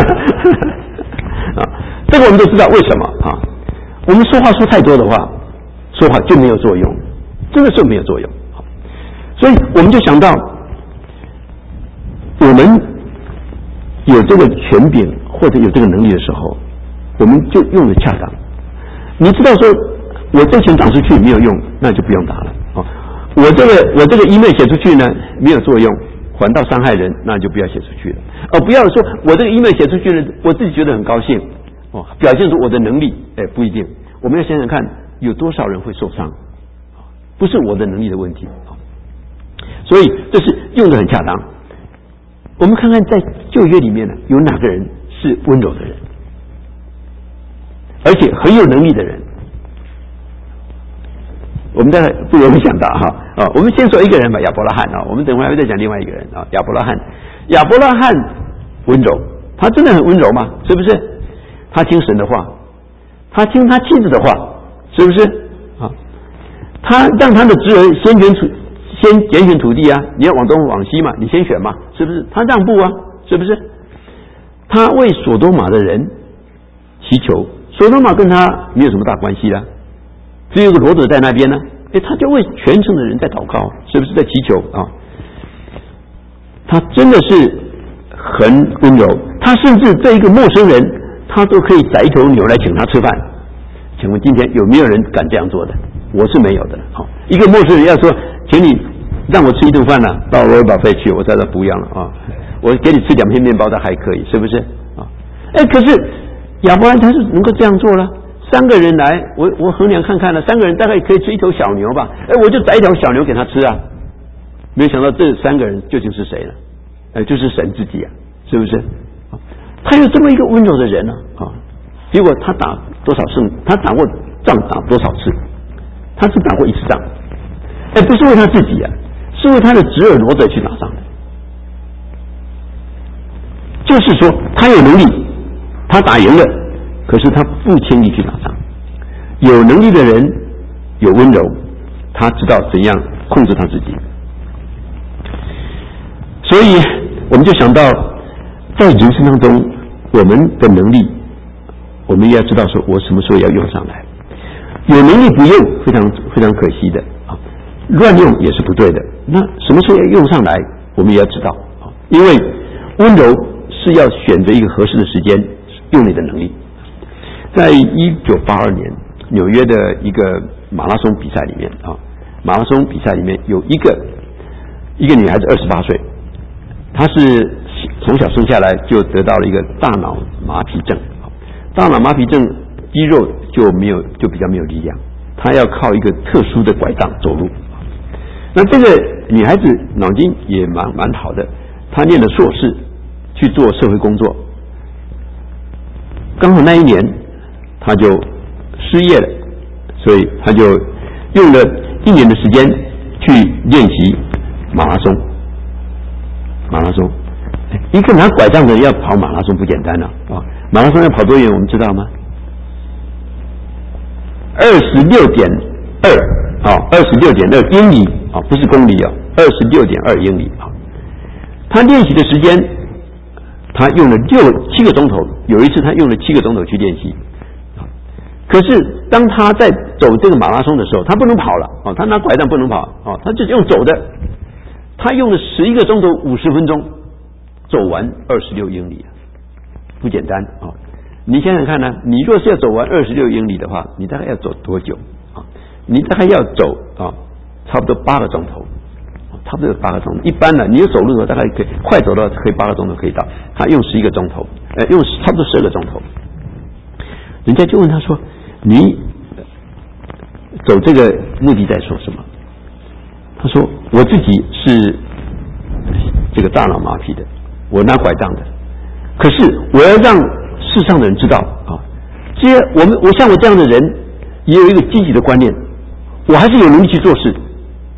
Speaker 2: 啊，这个我们都知道为什么啊？我们说话说太多的话，说话就没有作用，真的是没有作用。所以我们就想到，我们有这个权柄或者有这个能力的时候，我们就用的恰当。你知道说，我这钱打出去没有用，那就不用打了啊。我这个我这个 email 写出去呢没有作用，反倒伤害人，那就不要写出去了。哦，不要说我这个 email 写出去呢，我自己觉得很高兴，哦，表现出我的能力，哎，不一定。我们要想想看，有多少人会受伤，不是我的能力的问题。所以这是用的很恰当。我们看看在旧约里面呢，有哪个人是温柔的人，而且很有能力的人？我们大概不容易想到哈啊，我们先说一个人吧，亚伯拉罕啊，我们等会还会再讲另外一个人啊，亚伯拉罕。亚伯拉罕温柔，他真的很温柔吗？是不是？他听神的话，他听他妻子的话，是不是啊？他让他的侄儿先选土，先拣选土地啊，你要往东往西嘛，你先选嘛，是不是？他让步啊，是不是？他为所多玛的人祈求，所多玛跟他没有什么大关系啦。只有个罗德在那边呢，哎，他就为全城的人在祷告，是不是在祈求啊？他真的是很温柔，他甚至对一个陌生人，他都可以宰一头牛来请他吃饭。请问今天有没有人敢这样做的？我是没有的。好，一个陌生人要说，请你让我吃一顿饭呢、啊，到罗尔堡费去，我才说不要了啊，我给你吃两片面包的还可以，是不是啊？哎，可是亚伯兰他是能够这样做了。三个人来，我我衡量看看了，三个人大概可以吃一头小牛吧，哎，我就宰一条小牛给他吃啊。没想到这三个人究竟是谁呢？哎，就是神自己啊，是不是？他有这么一个温柔的人呢、啊，啊，结果他打多少胜，他打过仗打多少次？他只打过一次仗，哎，不是为他自己啊，是为他的侄儿罗德去打仗的。就是说，他有能力，他打赢了。可是他不轻易去打仗，有能力的人有温柔，他知道怎样控制他自己。所以我们就想到，在人生当中，我们的能力，我们也要知道说，我什么时候要用上来。有能力不用，非常非常可惜的啊，乱用也是不对的。那什么时候要用上来，我们也要知道啊，因为温柔是要选择一个合适的时间用你的能力。在一九八二年纽约的一个马拉松比赛里面啊，马拉松比赛里面有一个一个女孩子二十八岁，她是从小生下来就得到了一个大脑麻痹症，大脑麻痹症肌肉就没有就比较没有力量，她要靠一个特殊的拐杖走路。那这个女孩子脑筋也蛮蛮好的，她念了硕士去做社会工作，刚好那一年他就失业了，所以他就用了一年的时间去练习马拉松。马拉松，一个拿拐杖的人要跑马拉松不简单了啊！马拉松要跑多远，我们知道吗？二十六点二啊，二十六点二英里啊，不是公里啊，二十六点二英里啊。他练习的时间，他用了六七个钟头，有一次他用了七个钟头去练习。可是当他在走这个马拉松的时候，他不能跑了啊，他拿拐杖不能跑啊，他就是用走的。他用了十一个钟头五十分钟走完二十六英里，不简单啊！你想想看呢，你若是要走完二十六英里的话，你大概要走多久啊？你大概要走啊，差不多八个钟头，差不多有八个钟头。一般呢，你有走路的话，大概可以快走的话，可以八个钟头可以到。他用十一个钟头，呃，用差不多十二个钟头。人家就问他说：“你走这个目的在说什么？”他说：“我自己是这个大脑麻痹的，我拿拐杖的。可是我要让世上的人知道啊，这些我们我像我这样的人，也有一个积极的观念，我还是有能力去做事。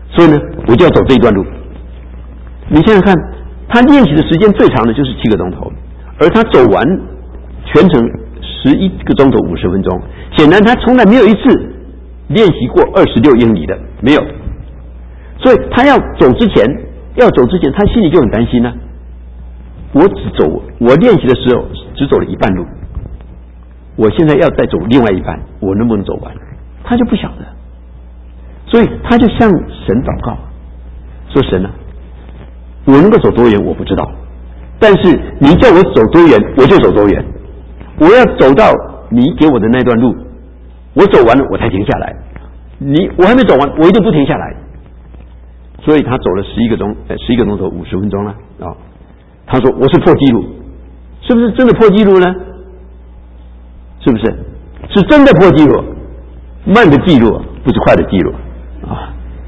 Speaker 2: 所以呢，我就要走这一段路。你想想看，他练习的时间最长的就是七个钟头，而他走完全程十一个钟头五十分钟，显然他从来没有一次练习过二十六英里的，没有。所以他要走之前，要走之前，他心里就很担心呢、啊。我只走，我练习的时候只走了一半路，我现在要再走另外一半，我能不能走完？他就不晓得，所以他就向神祷告，说神啊，我能够走多远我不知道，但是你叫我走多远我就走多远，我要走到你给我的那段路，我走完了我才停下来，你我还没走完我一定不停下来。所以他走了十一个钟，呃，十一个钟头五十分钟了啊、哦。他说我是破纪录，是不是真的破纪录呢？是不是？是真的破纪录，慢的纪录，不是快的纪录啊。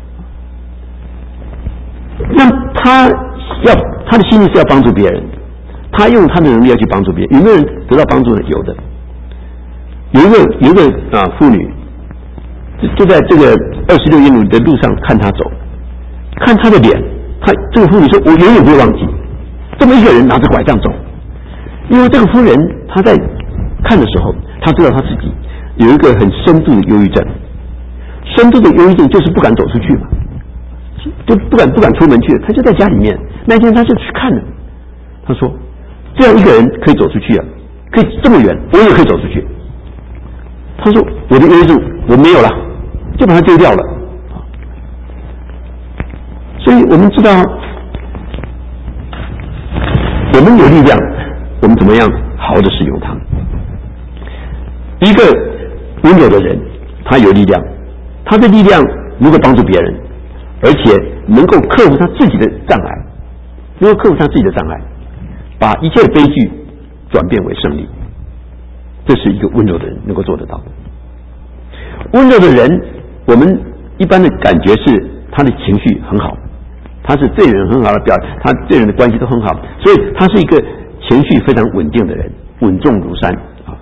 Speaker 2: 那他要他的心意是要帮助别人，他用他的能力要去帮助别人。有没有人得到帮助呢？有的。有一个有一个啊妇女，就在这个二十六英里的路上看他走，看他的脸，他这个妇女说：“我永远不会忘记，这么一个人拿着拐杖走。”因为这个夫人她在看的时候，她知道她自己有一个很深度的忧郁症，深度的忧郁症就是不敢走出去嘛，就不敢不敢出门去，她就在家里面。那天她就去看了，她说：“这样一个人可以走出去啊，可以这么远，我也可以走出去。”她说：“我的忧郁症我没有了，就把它丢掉了。”所以我们知道，我们有力量，我们怎么样好好的使用它？一个温柔的人，他有力量，他的力量能够帮助别人，而且能够克服他自己的障碍，能够克服他自己的障碍，把一切的悲剧转变为胜利。这是一个温柔的人能够做得到的。温柔的人，我们一般的感觉是他的情绪很好，他是对人很好的表，他对人的关系都很好，所以他是一个情绪非常稳定的人，稳重如山啊。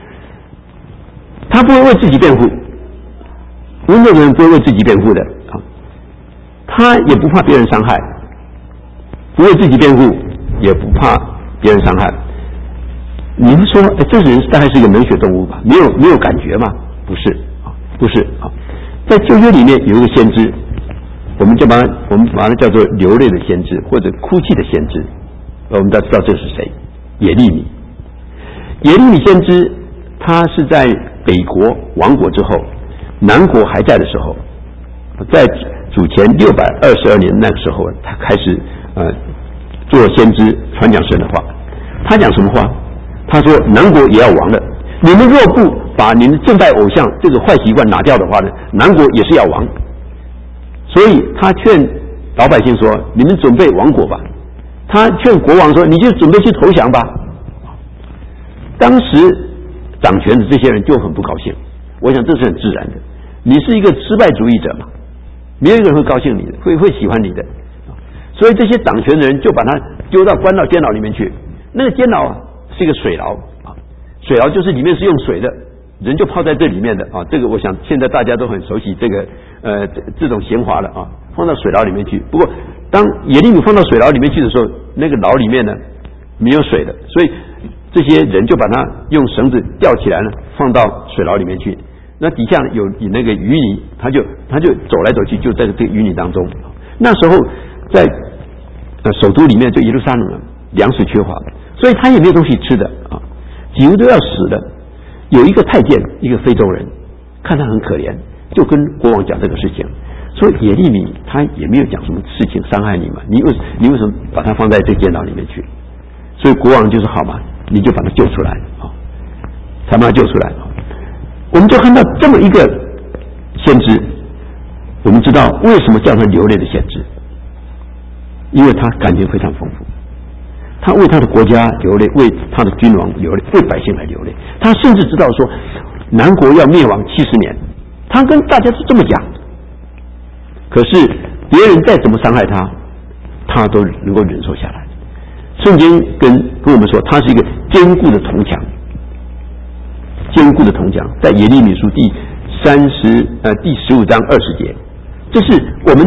Speaker 2: 他不会为自己辩护，温柔的人不会为自己辩护的啊。他也不怕别人伤害，不为自己辩护，也不怕别人伤害。你们说，哎，这个人大概是一个冷血动物吧？没有没有感觉吗？不是啊，不是啊。在旧约里面有一个先知，我们就把它我们把它叫做流泪的先知，或者哭泣的先知。我们都知道这是谁？耶利米。耶利米先知，他是在北国亡国之后，南国还在的时候，在主前六百二十二年那个时候，他开始呃做先知，传讲神的话。他讲什么话？他说：“南国也要亡了，你们若不把你们敬拜偶像这个坏习惯拿掉的话呢，南国也是要亡。”所以他劝老百姓说：“你们准备亡国吧。”他劝国王说：“你就准备去投降吧。”当时掌权的这些人就很不高兴，我想这是很自然的。你是一个失败主义者嘛，没有一个人会高兴你的，会会喜欢你的。所以这些掌权的人就把他丢到关到监牢里面去。那个监牢啊是一个水牢啊，水牢就是里面是用水的，人就泡在这里面的啊。这个我想现在大家都很熟悉这个呃这这种闲话了啊，放到水牢里面去。不过当耶利米放到水牢里面去的时候，那个牢里面呢没有水的，所以这些人就把他用绳子吊起来呢，放到水牢里面去。那底下有有那个淤泥，他就他就走来走去，就在这个淤泥当中。那时候在呃首都里面，就耶路撒冷啊，粮食缺乏，所以他也没有东西吃的啊，几乎都要死的。有一个太监，一个非洲人，看他很可怜，就跟国王讲这个事情，说耶利米他也没有讲什么事情伤害你嘛，你为你为什么把他放在这监牢里面去？所以国王就说好嘛，你就把他救出来啊，才把他救出来。我们就看到这么一个先知，我们知道为什么叫他流泪的先知，因为他感情非常丰富，他为他的国家流泪，为他的君王流泪，为百姓来流泪。他甚至知道说南国要灭亡七十年，他跟大家是这么讲。可是别人再怎么伤害他，他都能够忍受下来。圣经跟跟我们说，他是一个坚固的铜墙，坚固的铜墙，在耶利米书第三十呃第十五章二十节，这是我们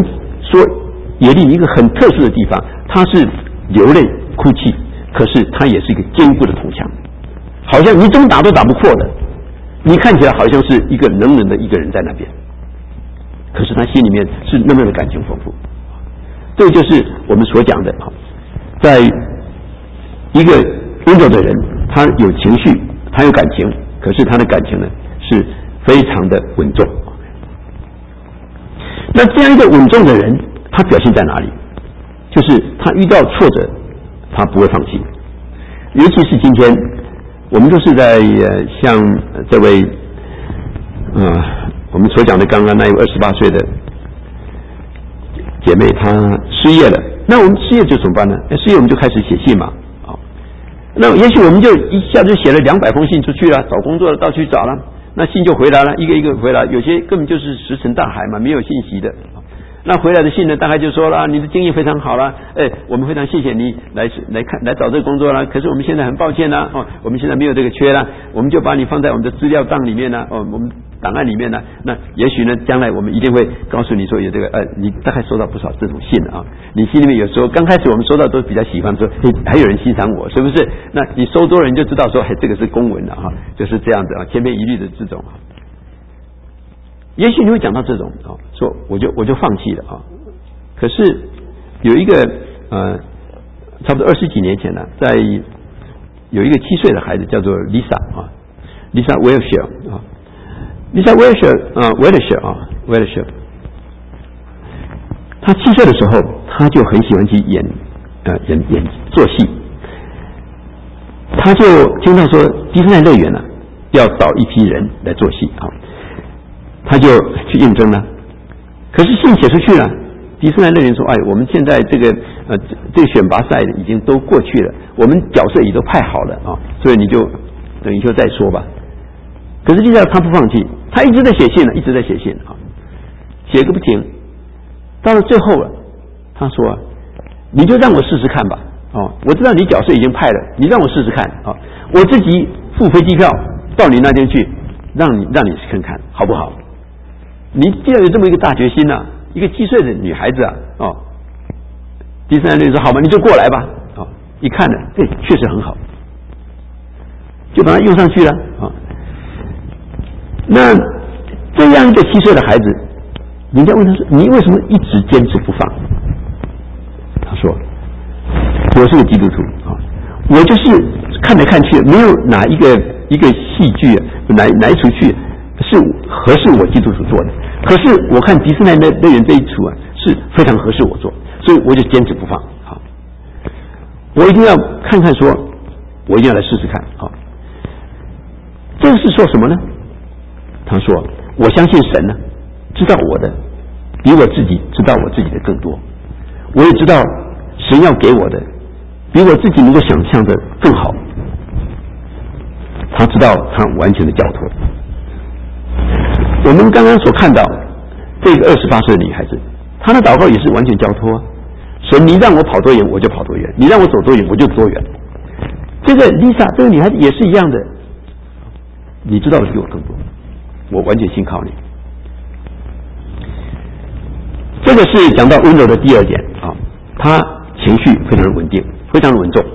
Speaker 2: 说耶利米一个很特殊的地方，它是流泪哭泣，可是它也是一个坚固的铜墙，好像你怎么打都打不破的，你看起来好像是一个冷冷的一个人在那边，可是他心里面是那么的感情丰富。这就是我们所讲的，在一个温柔的人，他有情绪，他有感情，可是他的感情呢是非常的稳重。那这样一个稳重的人，他表现在哪里？就是他遇到挫折，他不会放弃。尤其是今天，我们都是在呃像这位呃我们所讲的刚刚那位二十八岁的姐妹，她失业了。那我们失业就怎么办呢？失业我们就开始写信嘛。好，那也许我们就一下子就写了两百封信出去了，找工作了，到处去找了。那信就回来了，一个一个回来，有些根本就是石沉大海嘛，没有信息的。那回来的信呢，大概就说了，你的经验非常好了，哎，我们非常谢谢你来来看来找这个工作了。可是我们现在很抱歉啦，哦，我们现在没有这个缺啦，我们就把你放在我们的资料档里面呢，哦，我们档案里面呢。那也许呢，将来我们一定会告诉你说有这个，呃，你大概收到不少这种信啊。你心里面有时候刚开始我们收到都比较喜欢说，嘿，还有人欣赏我，是不是？那你收多人就知道说，嘿，这个是公文了哈，就是这样子啊，千篇一律的这种啊。也许你会讲到这种啊，说我就我就放弃了啊。可是有一个呃，差不多二十几年前呢，在有一个七岁的孩子叫做 Lisa 啊 ，Lisa Wilshire 啊 ，Lisa Wilshire 啊 ，Wilshire 啊 ，Wilshire， 他七岁的时候，他就很喜欢去演呃演演做戏，他就听到说迪士尼乐园呢、啊、要找一批人来做戏啊。他就去应征了，可是信写出去了，迪士尼乐园说：“哎，我们现在这个呃这个选拔赛已经都过去了，我们角色也都派好了啊，所以你就等以后再说吧。”可是丽莎他不放弃，他一直在写信了，一直在写信啊，写个不停。到了最后了，他说：“你就让我试试看吧，哦，我知道你角色已经派了，你让我试试看啊，我自己付飞机票到你那边去，让你让你看看好不好？”你既然有这么一个大决心啊，一个七岁的女孩子啊，哦，迪士尼乐园说好吗？你就过来吧，哦，一看呢，对，确实很好，就把它用上去了啊。那这样一个七岁的孩子，人家问他说：“你为什么一直坚持不放？”他说：“我是个基督徒啊，我就是看来看去，没有哪一个一个戏剧啊，哪哪一出剧是合适我基督徒做的。可是我看迪士尼乐园这一出啊，是非常合适我做，所以我就坚持不放。好，我一定要看看说，我一定要来试试看。好，这是说什么呢？他说：我相信神呢，知道我的比我自己知道我自己的更多，我也知道神要给我的比我自己能够想象的更好。他知道他完全的交托。我们刚刚所看到这个二十八岁的女孩子，她的祷告也是完全交托啊。神，你让我跑多远我就跑多远，你让我走多远我就多远。这个 Lisa 这个女孩子也是一样的，你知道的比我更多，我完全信靠你。这个是讲到温柔的第二点啊，她情绪非常的稳定，非常的稳重。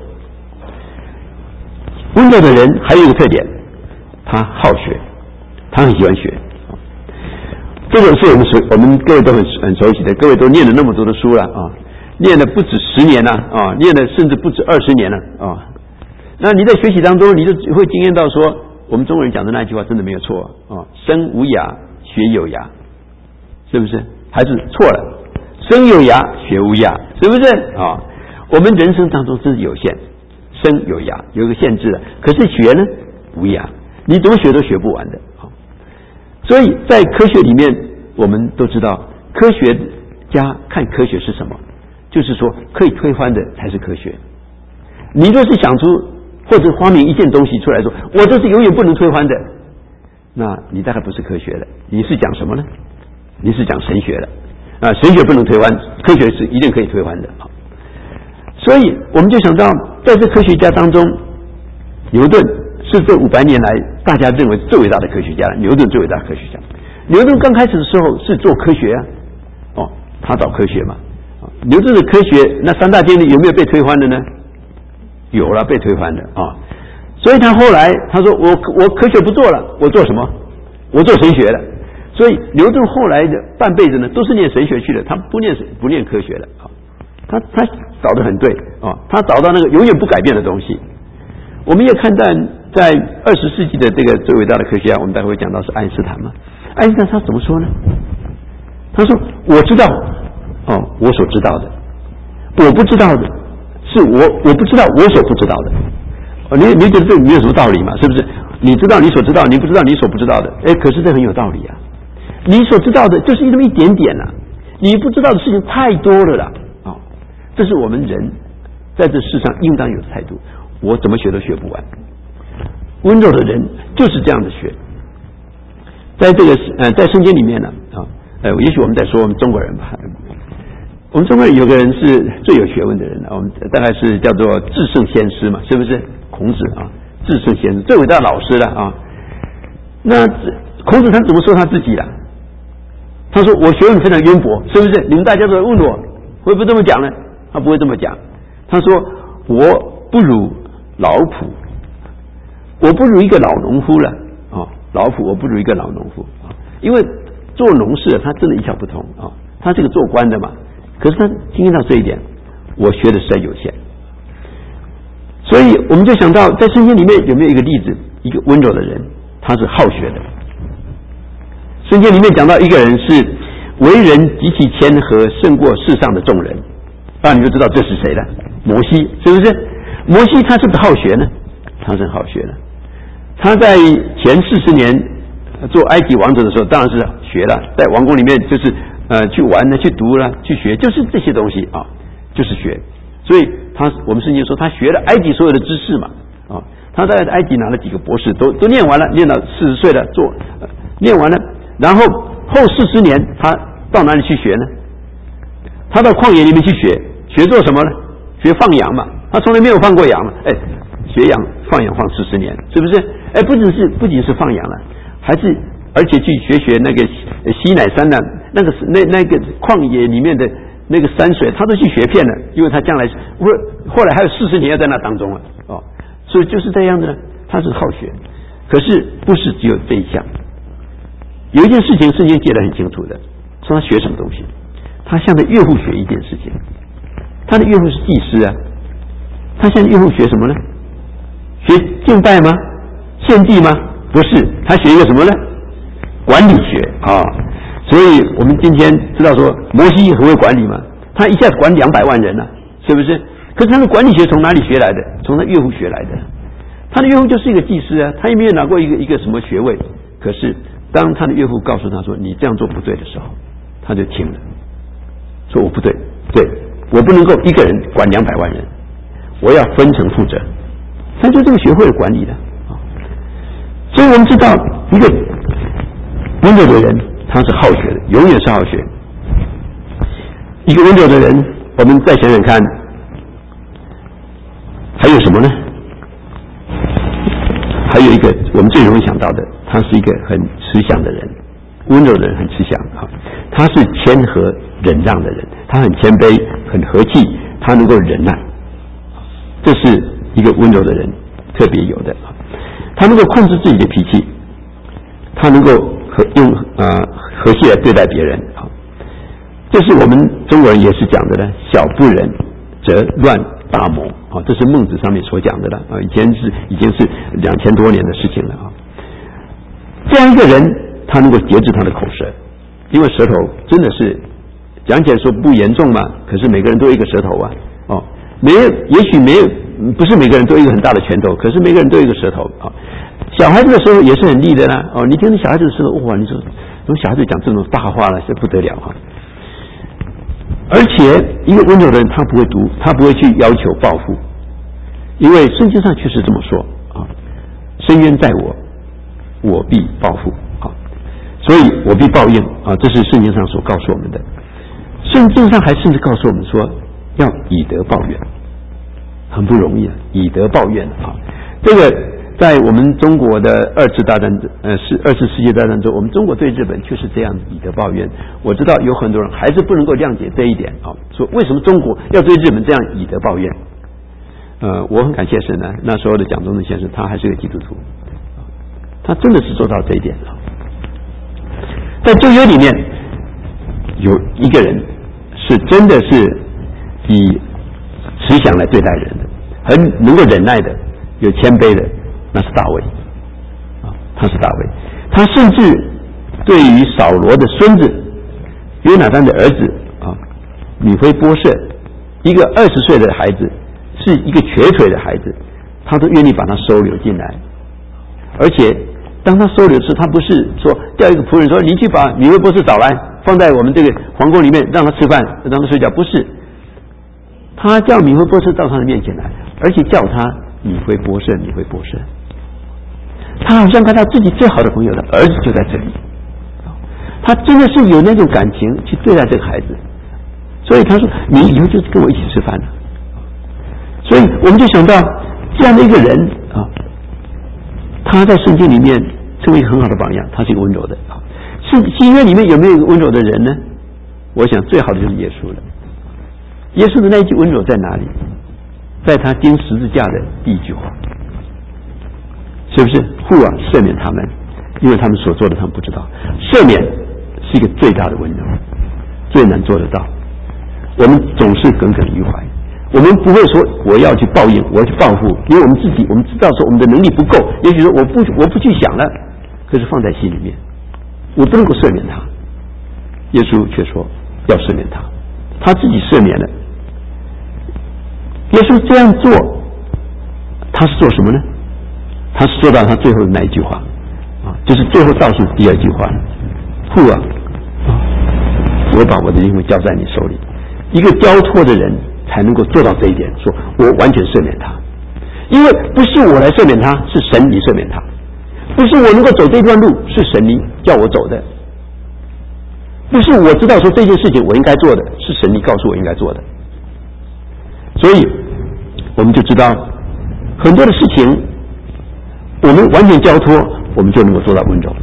Speaker 2: 温柔的人还有一个特点，他好学，他很喜欢学。这个是我们熟，我们各位都很很熟悉的，各位都念了那么多的书了啊，念了不止十年了啊，念了甚至不止二十年了啊。那你在学习当中，你就会经验到说，我们中国人讲的那句话真的没有错啊，生无涯，学有涯，是不是？还是错了，生有涯，学无涯，是不是啊？我们人生当中真是有限，生有涯，有一个限制的，可是学呢无涯，你怎么学都学不完的。所以在科学里面，我们都知道，科学家看科学是什么，就是说可以推翻的才是科学。你若是想出或者发明一件东西出来说，我这是永远不能推翻的，那你大概不是科学的，你是讲什么呢？你是讲神学的啊，神学不能推翻，科学是一定可以推翻的。所以我们就想到，在这科学家当中，牛顿是这五百年来大家认为最伟大的科学家，牛顿最伟大的科学家。牛顿刚开始的时候是做科学啊，哦， 他找科学嘛。牛顿的科学那三大定律有没有被推翻的呢？有了，被推翻的啊。所以他后来他说我我科学不做了，我做什么？我做神学了。所以牛顿后来的半辈子呢，都是念神学去的，他不念不念科学的啊。他他找得很对啊，他找到那个永远不改变的东西。我们也看到在二十世纪的这个最伟大的科学家，我们待会会讲到是爱因斯坦嘛。爱因斯坦他怎么说呢？他说我知道哦，我所知道的，我不知道的是我我不知道我所不知道的。哦，你你觉得这没有什么道理嘛？是不是？你知道你所知道，你不知道你所不知道的。哎，可是这很有道理啊！你所知道的就是这么一点点啊，你不知道的事情太多了啦。哦，这是我们人在这世上应当有的态度。我怎么学都学不完。温柔的人就是这样的学。在这个呃，在圣经里面呢，啊，呃，也许我们在说我们中国人吧。我们中国人有个人是最有学问的人，我们大概是叫做至圣先师嘛，是不是？孔子啊，至圣先师，最伟大的老师了啊。那孔子他怎么说他自己了？他说我学问非常渊博，是不是？你们大家都在问我，会不会这么讲呢？他不会这么讲。他说我不如老仆，我不如一个老农夫了啊。老仆我不如一个老农夫啊，因为做农事他真的一窍不通啊。他这个做官的嘛，可是他听到这一点，我学的实在有限。所以我们就想到，在圣经里面有没有一个例子，一个温柔的人，他是好学的。圣经里面讲到一个人是为人极其谦和，胜过世上的众人，那你就知道这是谁了，摩西，是不是？摩西他是不是好学呢？他是好学的。他在前四十年做埃及王者的时候，当然是学了，在王宫里面就是呃去玩呢，去读了，去学，就是这些东西啊，就是学。所以他我们圣经说他学了埃及所有的知识嘛，啊，他在埃及拿了几个博士，都都念完了，念到四十岁了，做、呃、念完了，然后后四十年他到哪里去学呢？他到旷野里面去学，学做什么呢？学放羊嘛，他从来没有放过羊嘛，哎，学羊放羊放四十年，是不是？哎，不仅是不仅是放羊了，还是而且去学学那个西乃山的那个那那个旷野里面的那个山水，他都去学遍了，因为他将来后后来还有四十年要在那当中了哦，所以就是这样子呢，他是好学，可是不是只有这一项。有一件事情圣经记得很清楚的，说他学什么东西，他向着岳父学一件事情，他的岳父是祭司啊，他向着岳父学什么呢？学敬拜吗？献祭吗？不是，他学一个什么呢？管理学啊。所以我们今天知道说摩西很会管理嘛，他一下子管两百万人了、啊，是不是？可是他的管理学从哪里学来的？从他岳父学来的。他的岳父就是一个祭司啊，他也没有拿过一个一个什么学位。可是当他的岳父告诉他说你这样做不对的时候，他就听了，说我不对，对我不能够一个人管两百万人，我要分层负责。他就这个学会了管理的啊。所以我们知道一个温柔的人，他是好学的，永远是好学。一个温柔的人，我们再想想看，还有什么呢？还有一个我们最容易想到的，他是一个很慈祥的人，温柔的人很慈祥啊。他是谦和忍让的人，他很谦卑，很和气，他能够忍耐，这是一个温柔的人特别有的。他能够控制自己的脾气，他能够和用呃和谐来对待别人啊。这是我们中国人也是讲的呢，小不忍则乱大谋啊，这是孟子上面所讲的了啊。以前是已经是两千多年的事情了啊。这样一个人，他能够节制他的口舌，因为舌头真的是讲起来说不严重嘛，可是每个人都有一个舌头啊，哦，没有，也许没有，不是每个人都有一个很大的拳头，可是每个人都有一个舌头啊。小孩子的时候也是很利的啦，哦，你听着小孩子的时候，哇，你说怎么小孩子讲这种大话了，是不得了啊。而且一个温柔的人，他不会读，他不会去要求报复，因为圣经上确实这么说啊，深渊在我，我必报复啊，所以我必报应啊，这是圣经上所告诉我们的。圣经上还甚至告诉我们说，要以德报怨，很不容易啊，以德报怨啊。这个在我们中国的二次大战呃是二次世界大战中，我们中国对日本却是这样以德报怨。我知道有很多人还是不能够谅解这一点啊，说为什么中国要对日本这样以德报怨？呃，我很感谢神呢，那时候的蒋中正先生他还是个基督徒，他真的是做到这一点啊。在旧约里面有一个人是真的是以慈祥来对待人的，很能够忍耐的，有谦卑的，那是大卫啊，他是大卫。他甚至对于扫罗的孙子约拿单的儿子啊米非波设，一个二十岁的孩子，是一个瘸腿的孩子，他都愿意把他收留进来。而且当他收留时，他不是说叫一个仆人说你去把米非波设找来放在我们这个皇宫里面让他吃饭让他睡觉，不是，他叫米非波设到他的面前来，而且叫他米非波设米非波设，他好像看到自己最好的朋友的儿子就在这里，他真的是有那种感情去对待这个孩子，所以他说你以后就跟我一起吃饭了。所以我们就想到这样的一个人啊，他在圣经里面成为一个很好的榜样，他是一个温柔的啊。是新约里面有没有一个温柔的人呢？我想最好的就是耶稣了。耶稣的那一句温柔在哪里？在他钉十字架的第一句话，是不是？父啊，赦免他们，因为他们所做的他们不知道。赦免是一个最大的温柔，最难做得到。我们总是耿耿于怀，我们不会说我要去报应，我要去报复，因为我们自己我们知道说我们的能力不够，也许说我不我不去想了，可是放在心里面，我不能够赦免他。耶稣却说要赦免他，他自己赦免了。耶稣这样做，他是做什么呢？他是做到他最后的那一句话啊，就是最后倒数第二句话：父啊，我把我的灵魂交在你手里。一个交托的人才能够做到这一点，说我完全赦免他，因为不是我来赦免他，是神你赦免他，不是我能够走这段路，是神你叫我走的，不是我知道说这件事情我应该做的，是神你告诉我应该做的。所以我们就知道很多的事情我们完全交托，我们就能够做到温柔，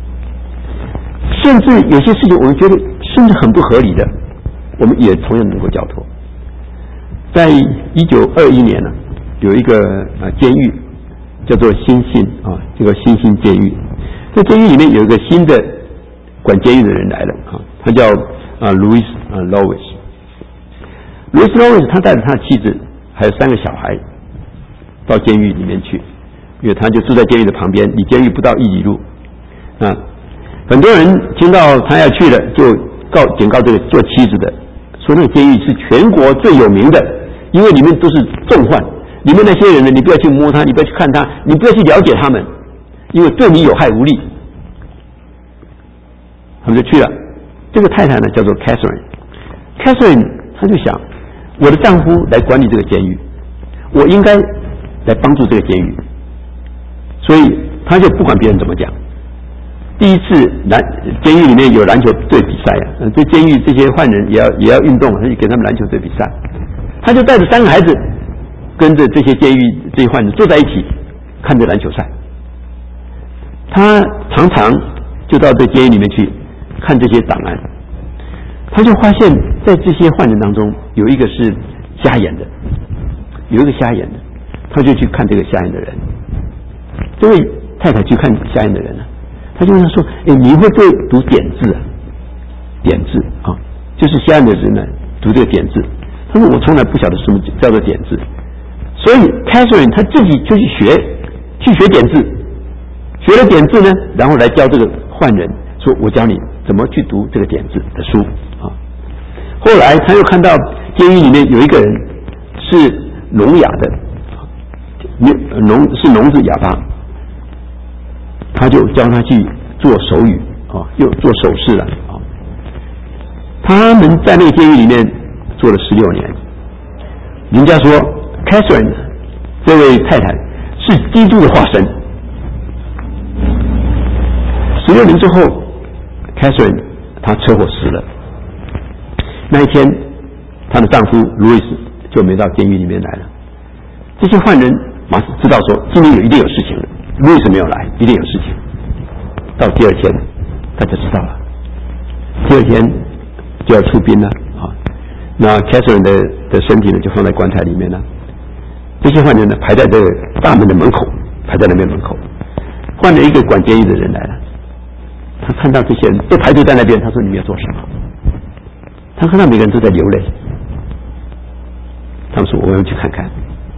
Speaker 2: 甚至有些事情我们觉得甚至很不合理的，我们也同样能够交托。在一九二一年呢，有一个呃监狱叫做新信啊，这个新兴监狱。在监狱里面有一个新的管监狱的人来了啊，他叫啊 Louis 啊 Louis。Louis Louis 他带着他的妻子还有三个小孩到监狱里面去，因为他就住在监狱的旁边，离监狱不到一里路啊。很多人听到他要去了，就告警告这个做妻子的，说那个监狱是全国最有名的，因为里面都是重患，里面那些人呢，你不要去摸他，你不要去看他，你不要去了解他们，因为对你有害无利。他们就去了。这个太太呢叫做 Catherine，Catherine 她就想，我的丈夫来管理这个监狱，我应该来帮助这个监狱，所以她就不管别人怎么讲。第一次篮监狱里面有篮球队比赛啊，这监狱这些犯人也要也要运动，他就给他们篮球队比赛，他就带着三个孩子跟着这些监狱这些犯人坐在一起看着篮球赛。他常常就到这监狱里面去看这些档案，他就发现在这些犯人当中有一个是瞎眼的，有一个瞎眼的，他就去看这个瞎眼的人。这位太太去看瞎眼的人呢，他就问他说：“哎，你会不会读点字啊？点字啊，就是瞎眼的人呢读这个点字。”他说：“我从来不晓得什么叫做点字。”所以 Catherine 他自己就去学，去学点字，学了点字呢，然后来教这个犯人，说：“我教你怎么去读这个点字的书啊。”后来他又看到监狱里面有一个人是聋哑的，聋是聋子哑巴。他就教他去做手语啊，又做手势了啊。他们在那个监狱里面做了十六年。人家说 Catherine 这位太太是基督的化身。十六年之后 ，Catherine 她车祸死了。那一天，她的丈夫 Louis 就没到监狱里面来了。这些犯人马上知道说今天有一定有事情了。 路易斯没有来，一定有事情。到第二天，大家知道了，第二天就要出殡了啊。那凯瑟琳的的身体呢，就放在棺材里面了。这些患者呢，排在这个大门的门口，排在那边门口。换了一个管监狱的人来了，他看到这些人都排队在那边，他说：“你们要做什么？”他看到每个人都在流泪，他们说：“我们要去看看。”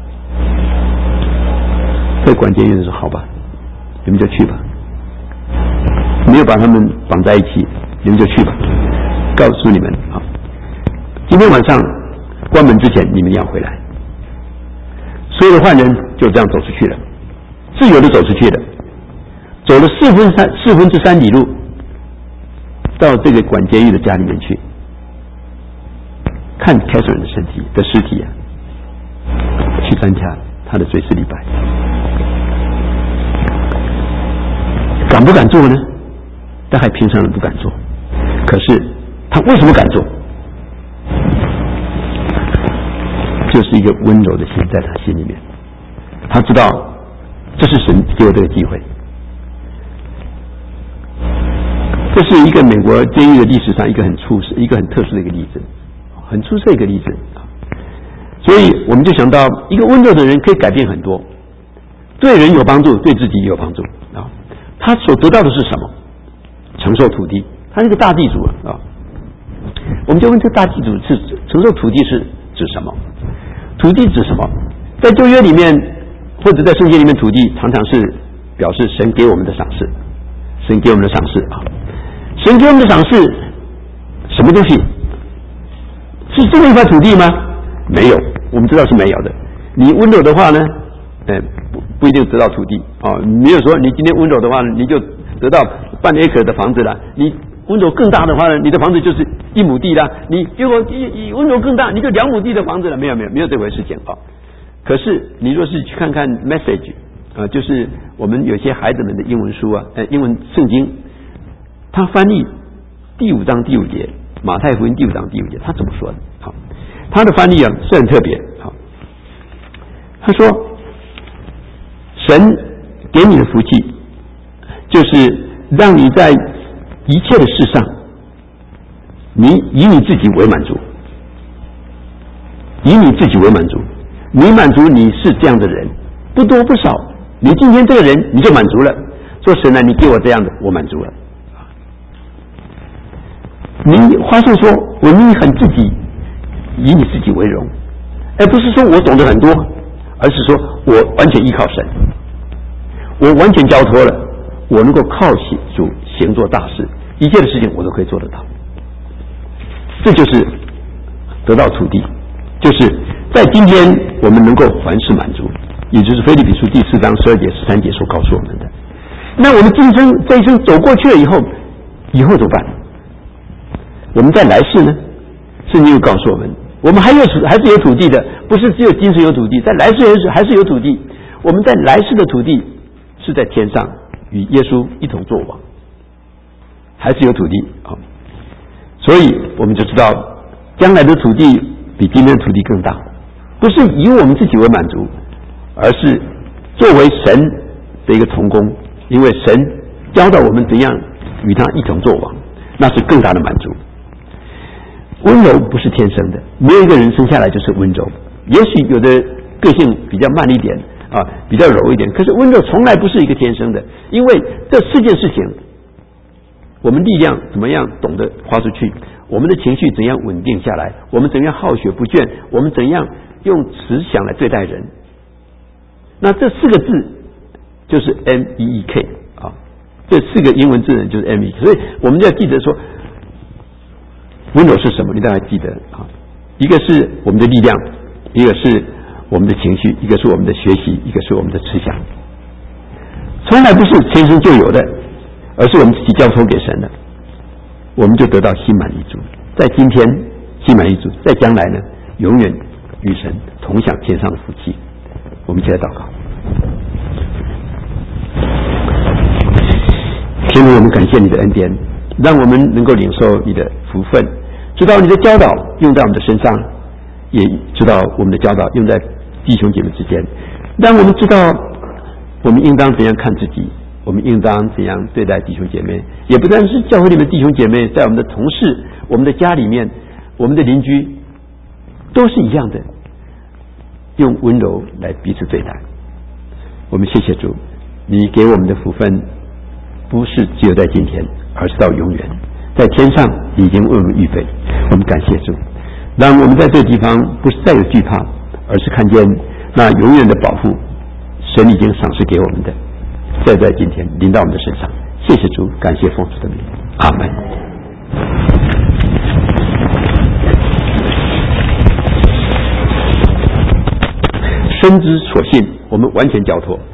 Speaker 2: 这管监狱的说：“好吧，你们就去吧。没有把他们绑在一起，你们就去吧。告诉你们啊，今天晚上关门之前，你们要回来。”所有的犯人就这样走出去了，自由的走出去了，走了四分三四分之三里路，到这个管监狱的家里面去，看凯瑟琳的身体的尸体啊，去参加他的追思礼拜。敢不敢做呢？大概平常人不敢做，可是他为什么敢做？就是一个温柔的心在他心里面，他知道这是神给我这个机会。这是一个美国监狱的历史上一个很出色、一个很特殊的一个例子，很出色一个例子。所以我们就想到，一个温柔的人可以改变很多，对人有帮助，对自己也有帮助啊。他所得到的是什么？承受土地，他是个大地主啊。我们就问这大地主是承受土地是指什么？土地指什么？在旧约里面或者在圣经里面，土地常常是表示神给我们的赏赐，神给我们的赏赐啊。神给我们的赏赐什么东西？是这么一块土地吗？没有，我们知道是没有的。你温柔的话呢，呃，不不一定得到土地啊。没有说你今天温柔的话，你就得到半 acre 的房子了。你温柔更大的话呢，你的房子就是一亩地啦。你结果你温柔更大，你就两亩地的房子了。没有没有没有这回事情啊。可是你若是去看看 message 啊，就是我们有些孩子们的英文书啊，呃，英文圣经，他翻译第五章第五节，马太福音第五章第五节，他怎么说的？好，他的翻译啊是很特别。好，他说，神给你的福气，就是让你在一切的事上，你以你自己为满足，以你自己为满足，你满足你是这样的人，不多不少，你今天这个人你就满足了。说神啊，你给我这样的，我满足了。你花上说，我你很自己，以你自己为荣，而不是说我懂得很多，而是说我完全依靠神，我完全交托了，我能够靠主行做大事，一切的事情我都可以做得到。这就是得到土地，就是在今天我们能够凡事满足，也就是腓立比书第四章十二节十三节所告诉我们的。那我们今生这一生走过去了以后，以后怎么办？我们在来世呢？圣经又告诉我们，我们还有还是有土地的，不是只有今生有土地，在来世还是有土地。我们在来世的土地是在天上与耶稣一同作王，还是有土地啊。所以我们就知道，将来的土地比今天的土地更大，不是以我们自己为满足，而是作为神的一个同工，因为神教导我们怎样与他一同作王，那是更大的满足。温柔不是天生的，没有一个人生下来就是温柔。也许有的个性比较慢一点啊，比较柔一点，可是温柔从来不是一个天生的，因为这四件事情，我们力量怎么样懂得花出去，我们的情绪怎样稳定下来，我们怎样好学不倦，我们怎样用慈祥来对待人，那这四个字就是 M E E K 啊，这四个英文字呢就是 M E E K， 所以我们要记得说，温柔是什么？你大概记得啊，一个是我们的力量，一个是我们的情绪，一个是我们的学习，一个是我们的思想，从来不是天生就有的，而是我们自己交托给神的，我们就得到心满意足。在今天心满意足，在将来呢，永远与神同享天上的福气。我们一起来祷告。天父，我们感谢你的恩典，让我们能够领受你的福分，知道你的教导用在我们的身上，也知道我们的教导用在弟兄姐妹之间，让我们知道我们应当怎样看自己，我们应当怎样对待弟兄姐妹，也不单是教会里面弟兄姐妹，在我们的同事、我们的家里面、我们的邻居都是一样的，用温柔来彼此对待。我们谢谢主，你给我们的福分不是只有在今天，而是到永远，在天上已经为我们预备。我们感谢主，让我们在这个地方不是再有惧怕，而是看见那永远的保护，神已经赏赐给我们的，再在今天临到我们的身上。谢谢主，感谢奉主的名，阿门。身之所信，我们完全交托。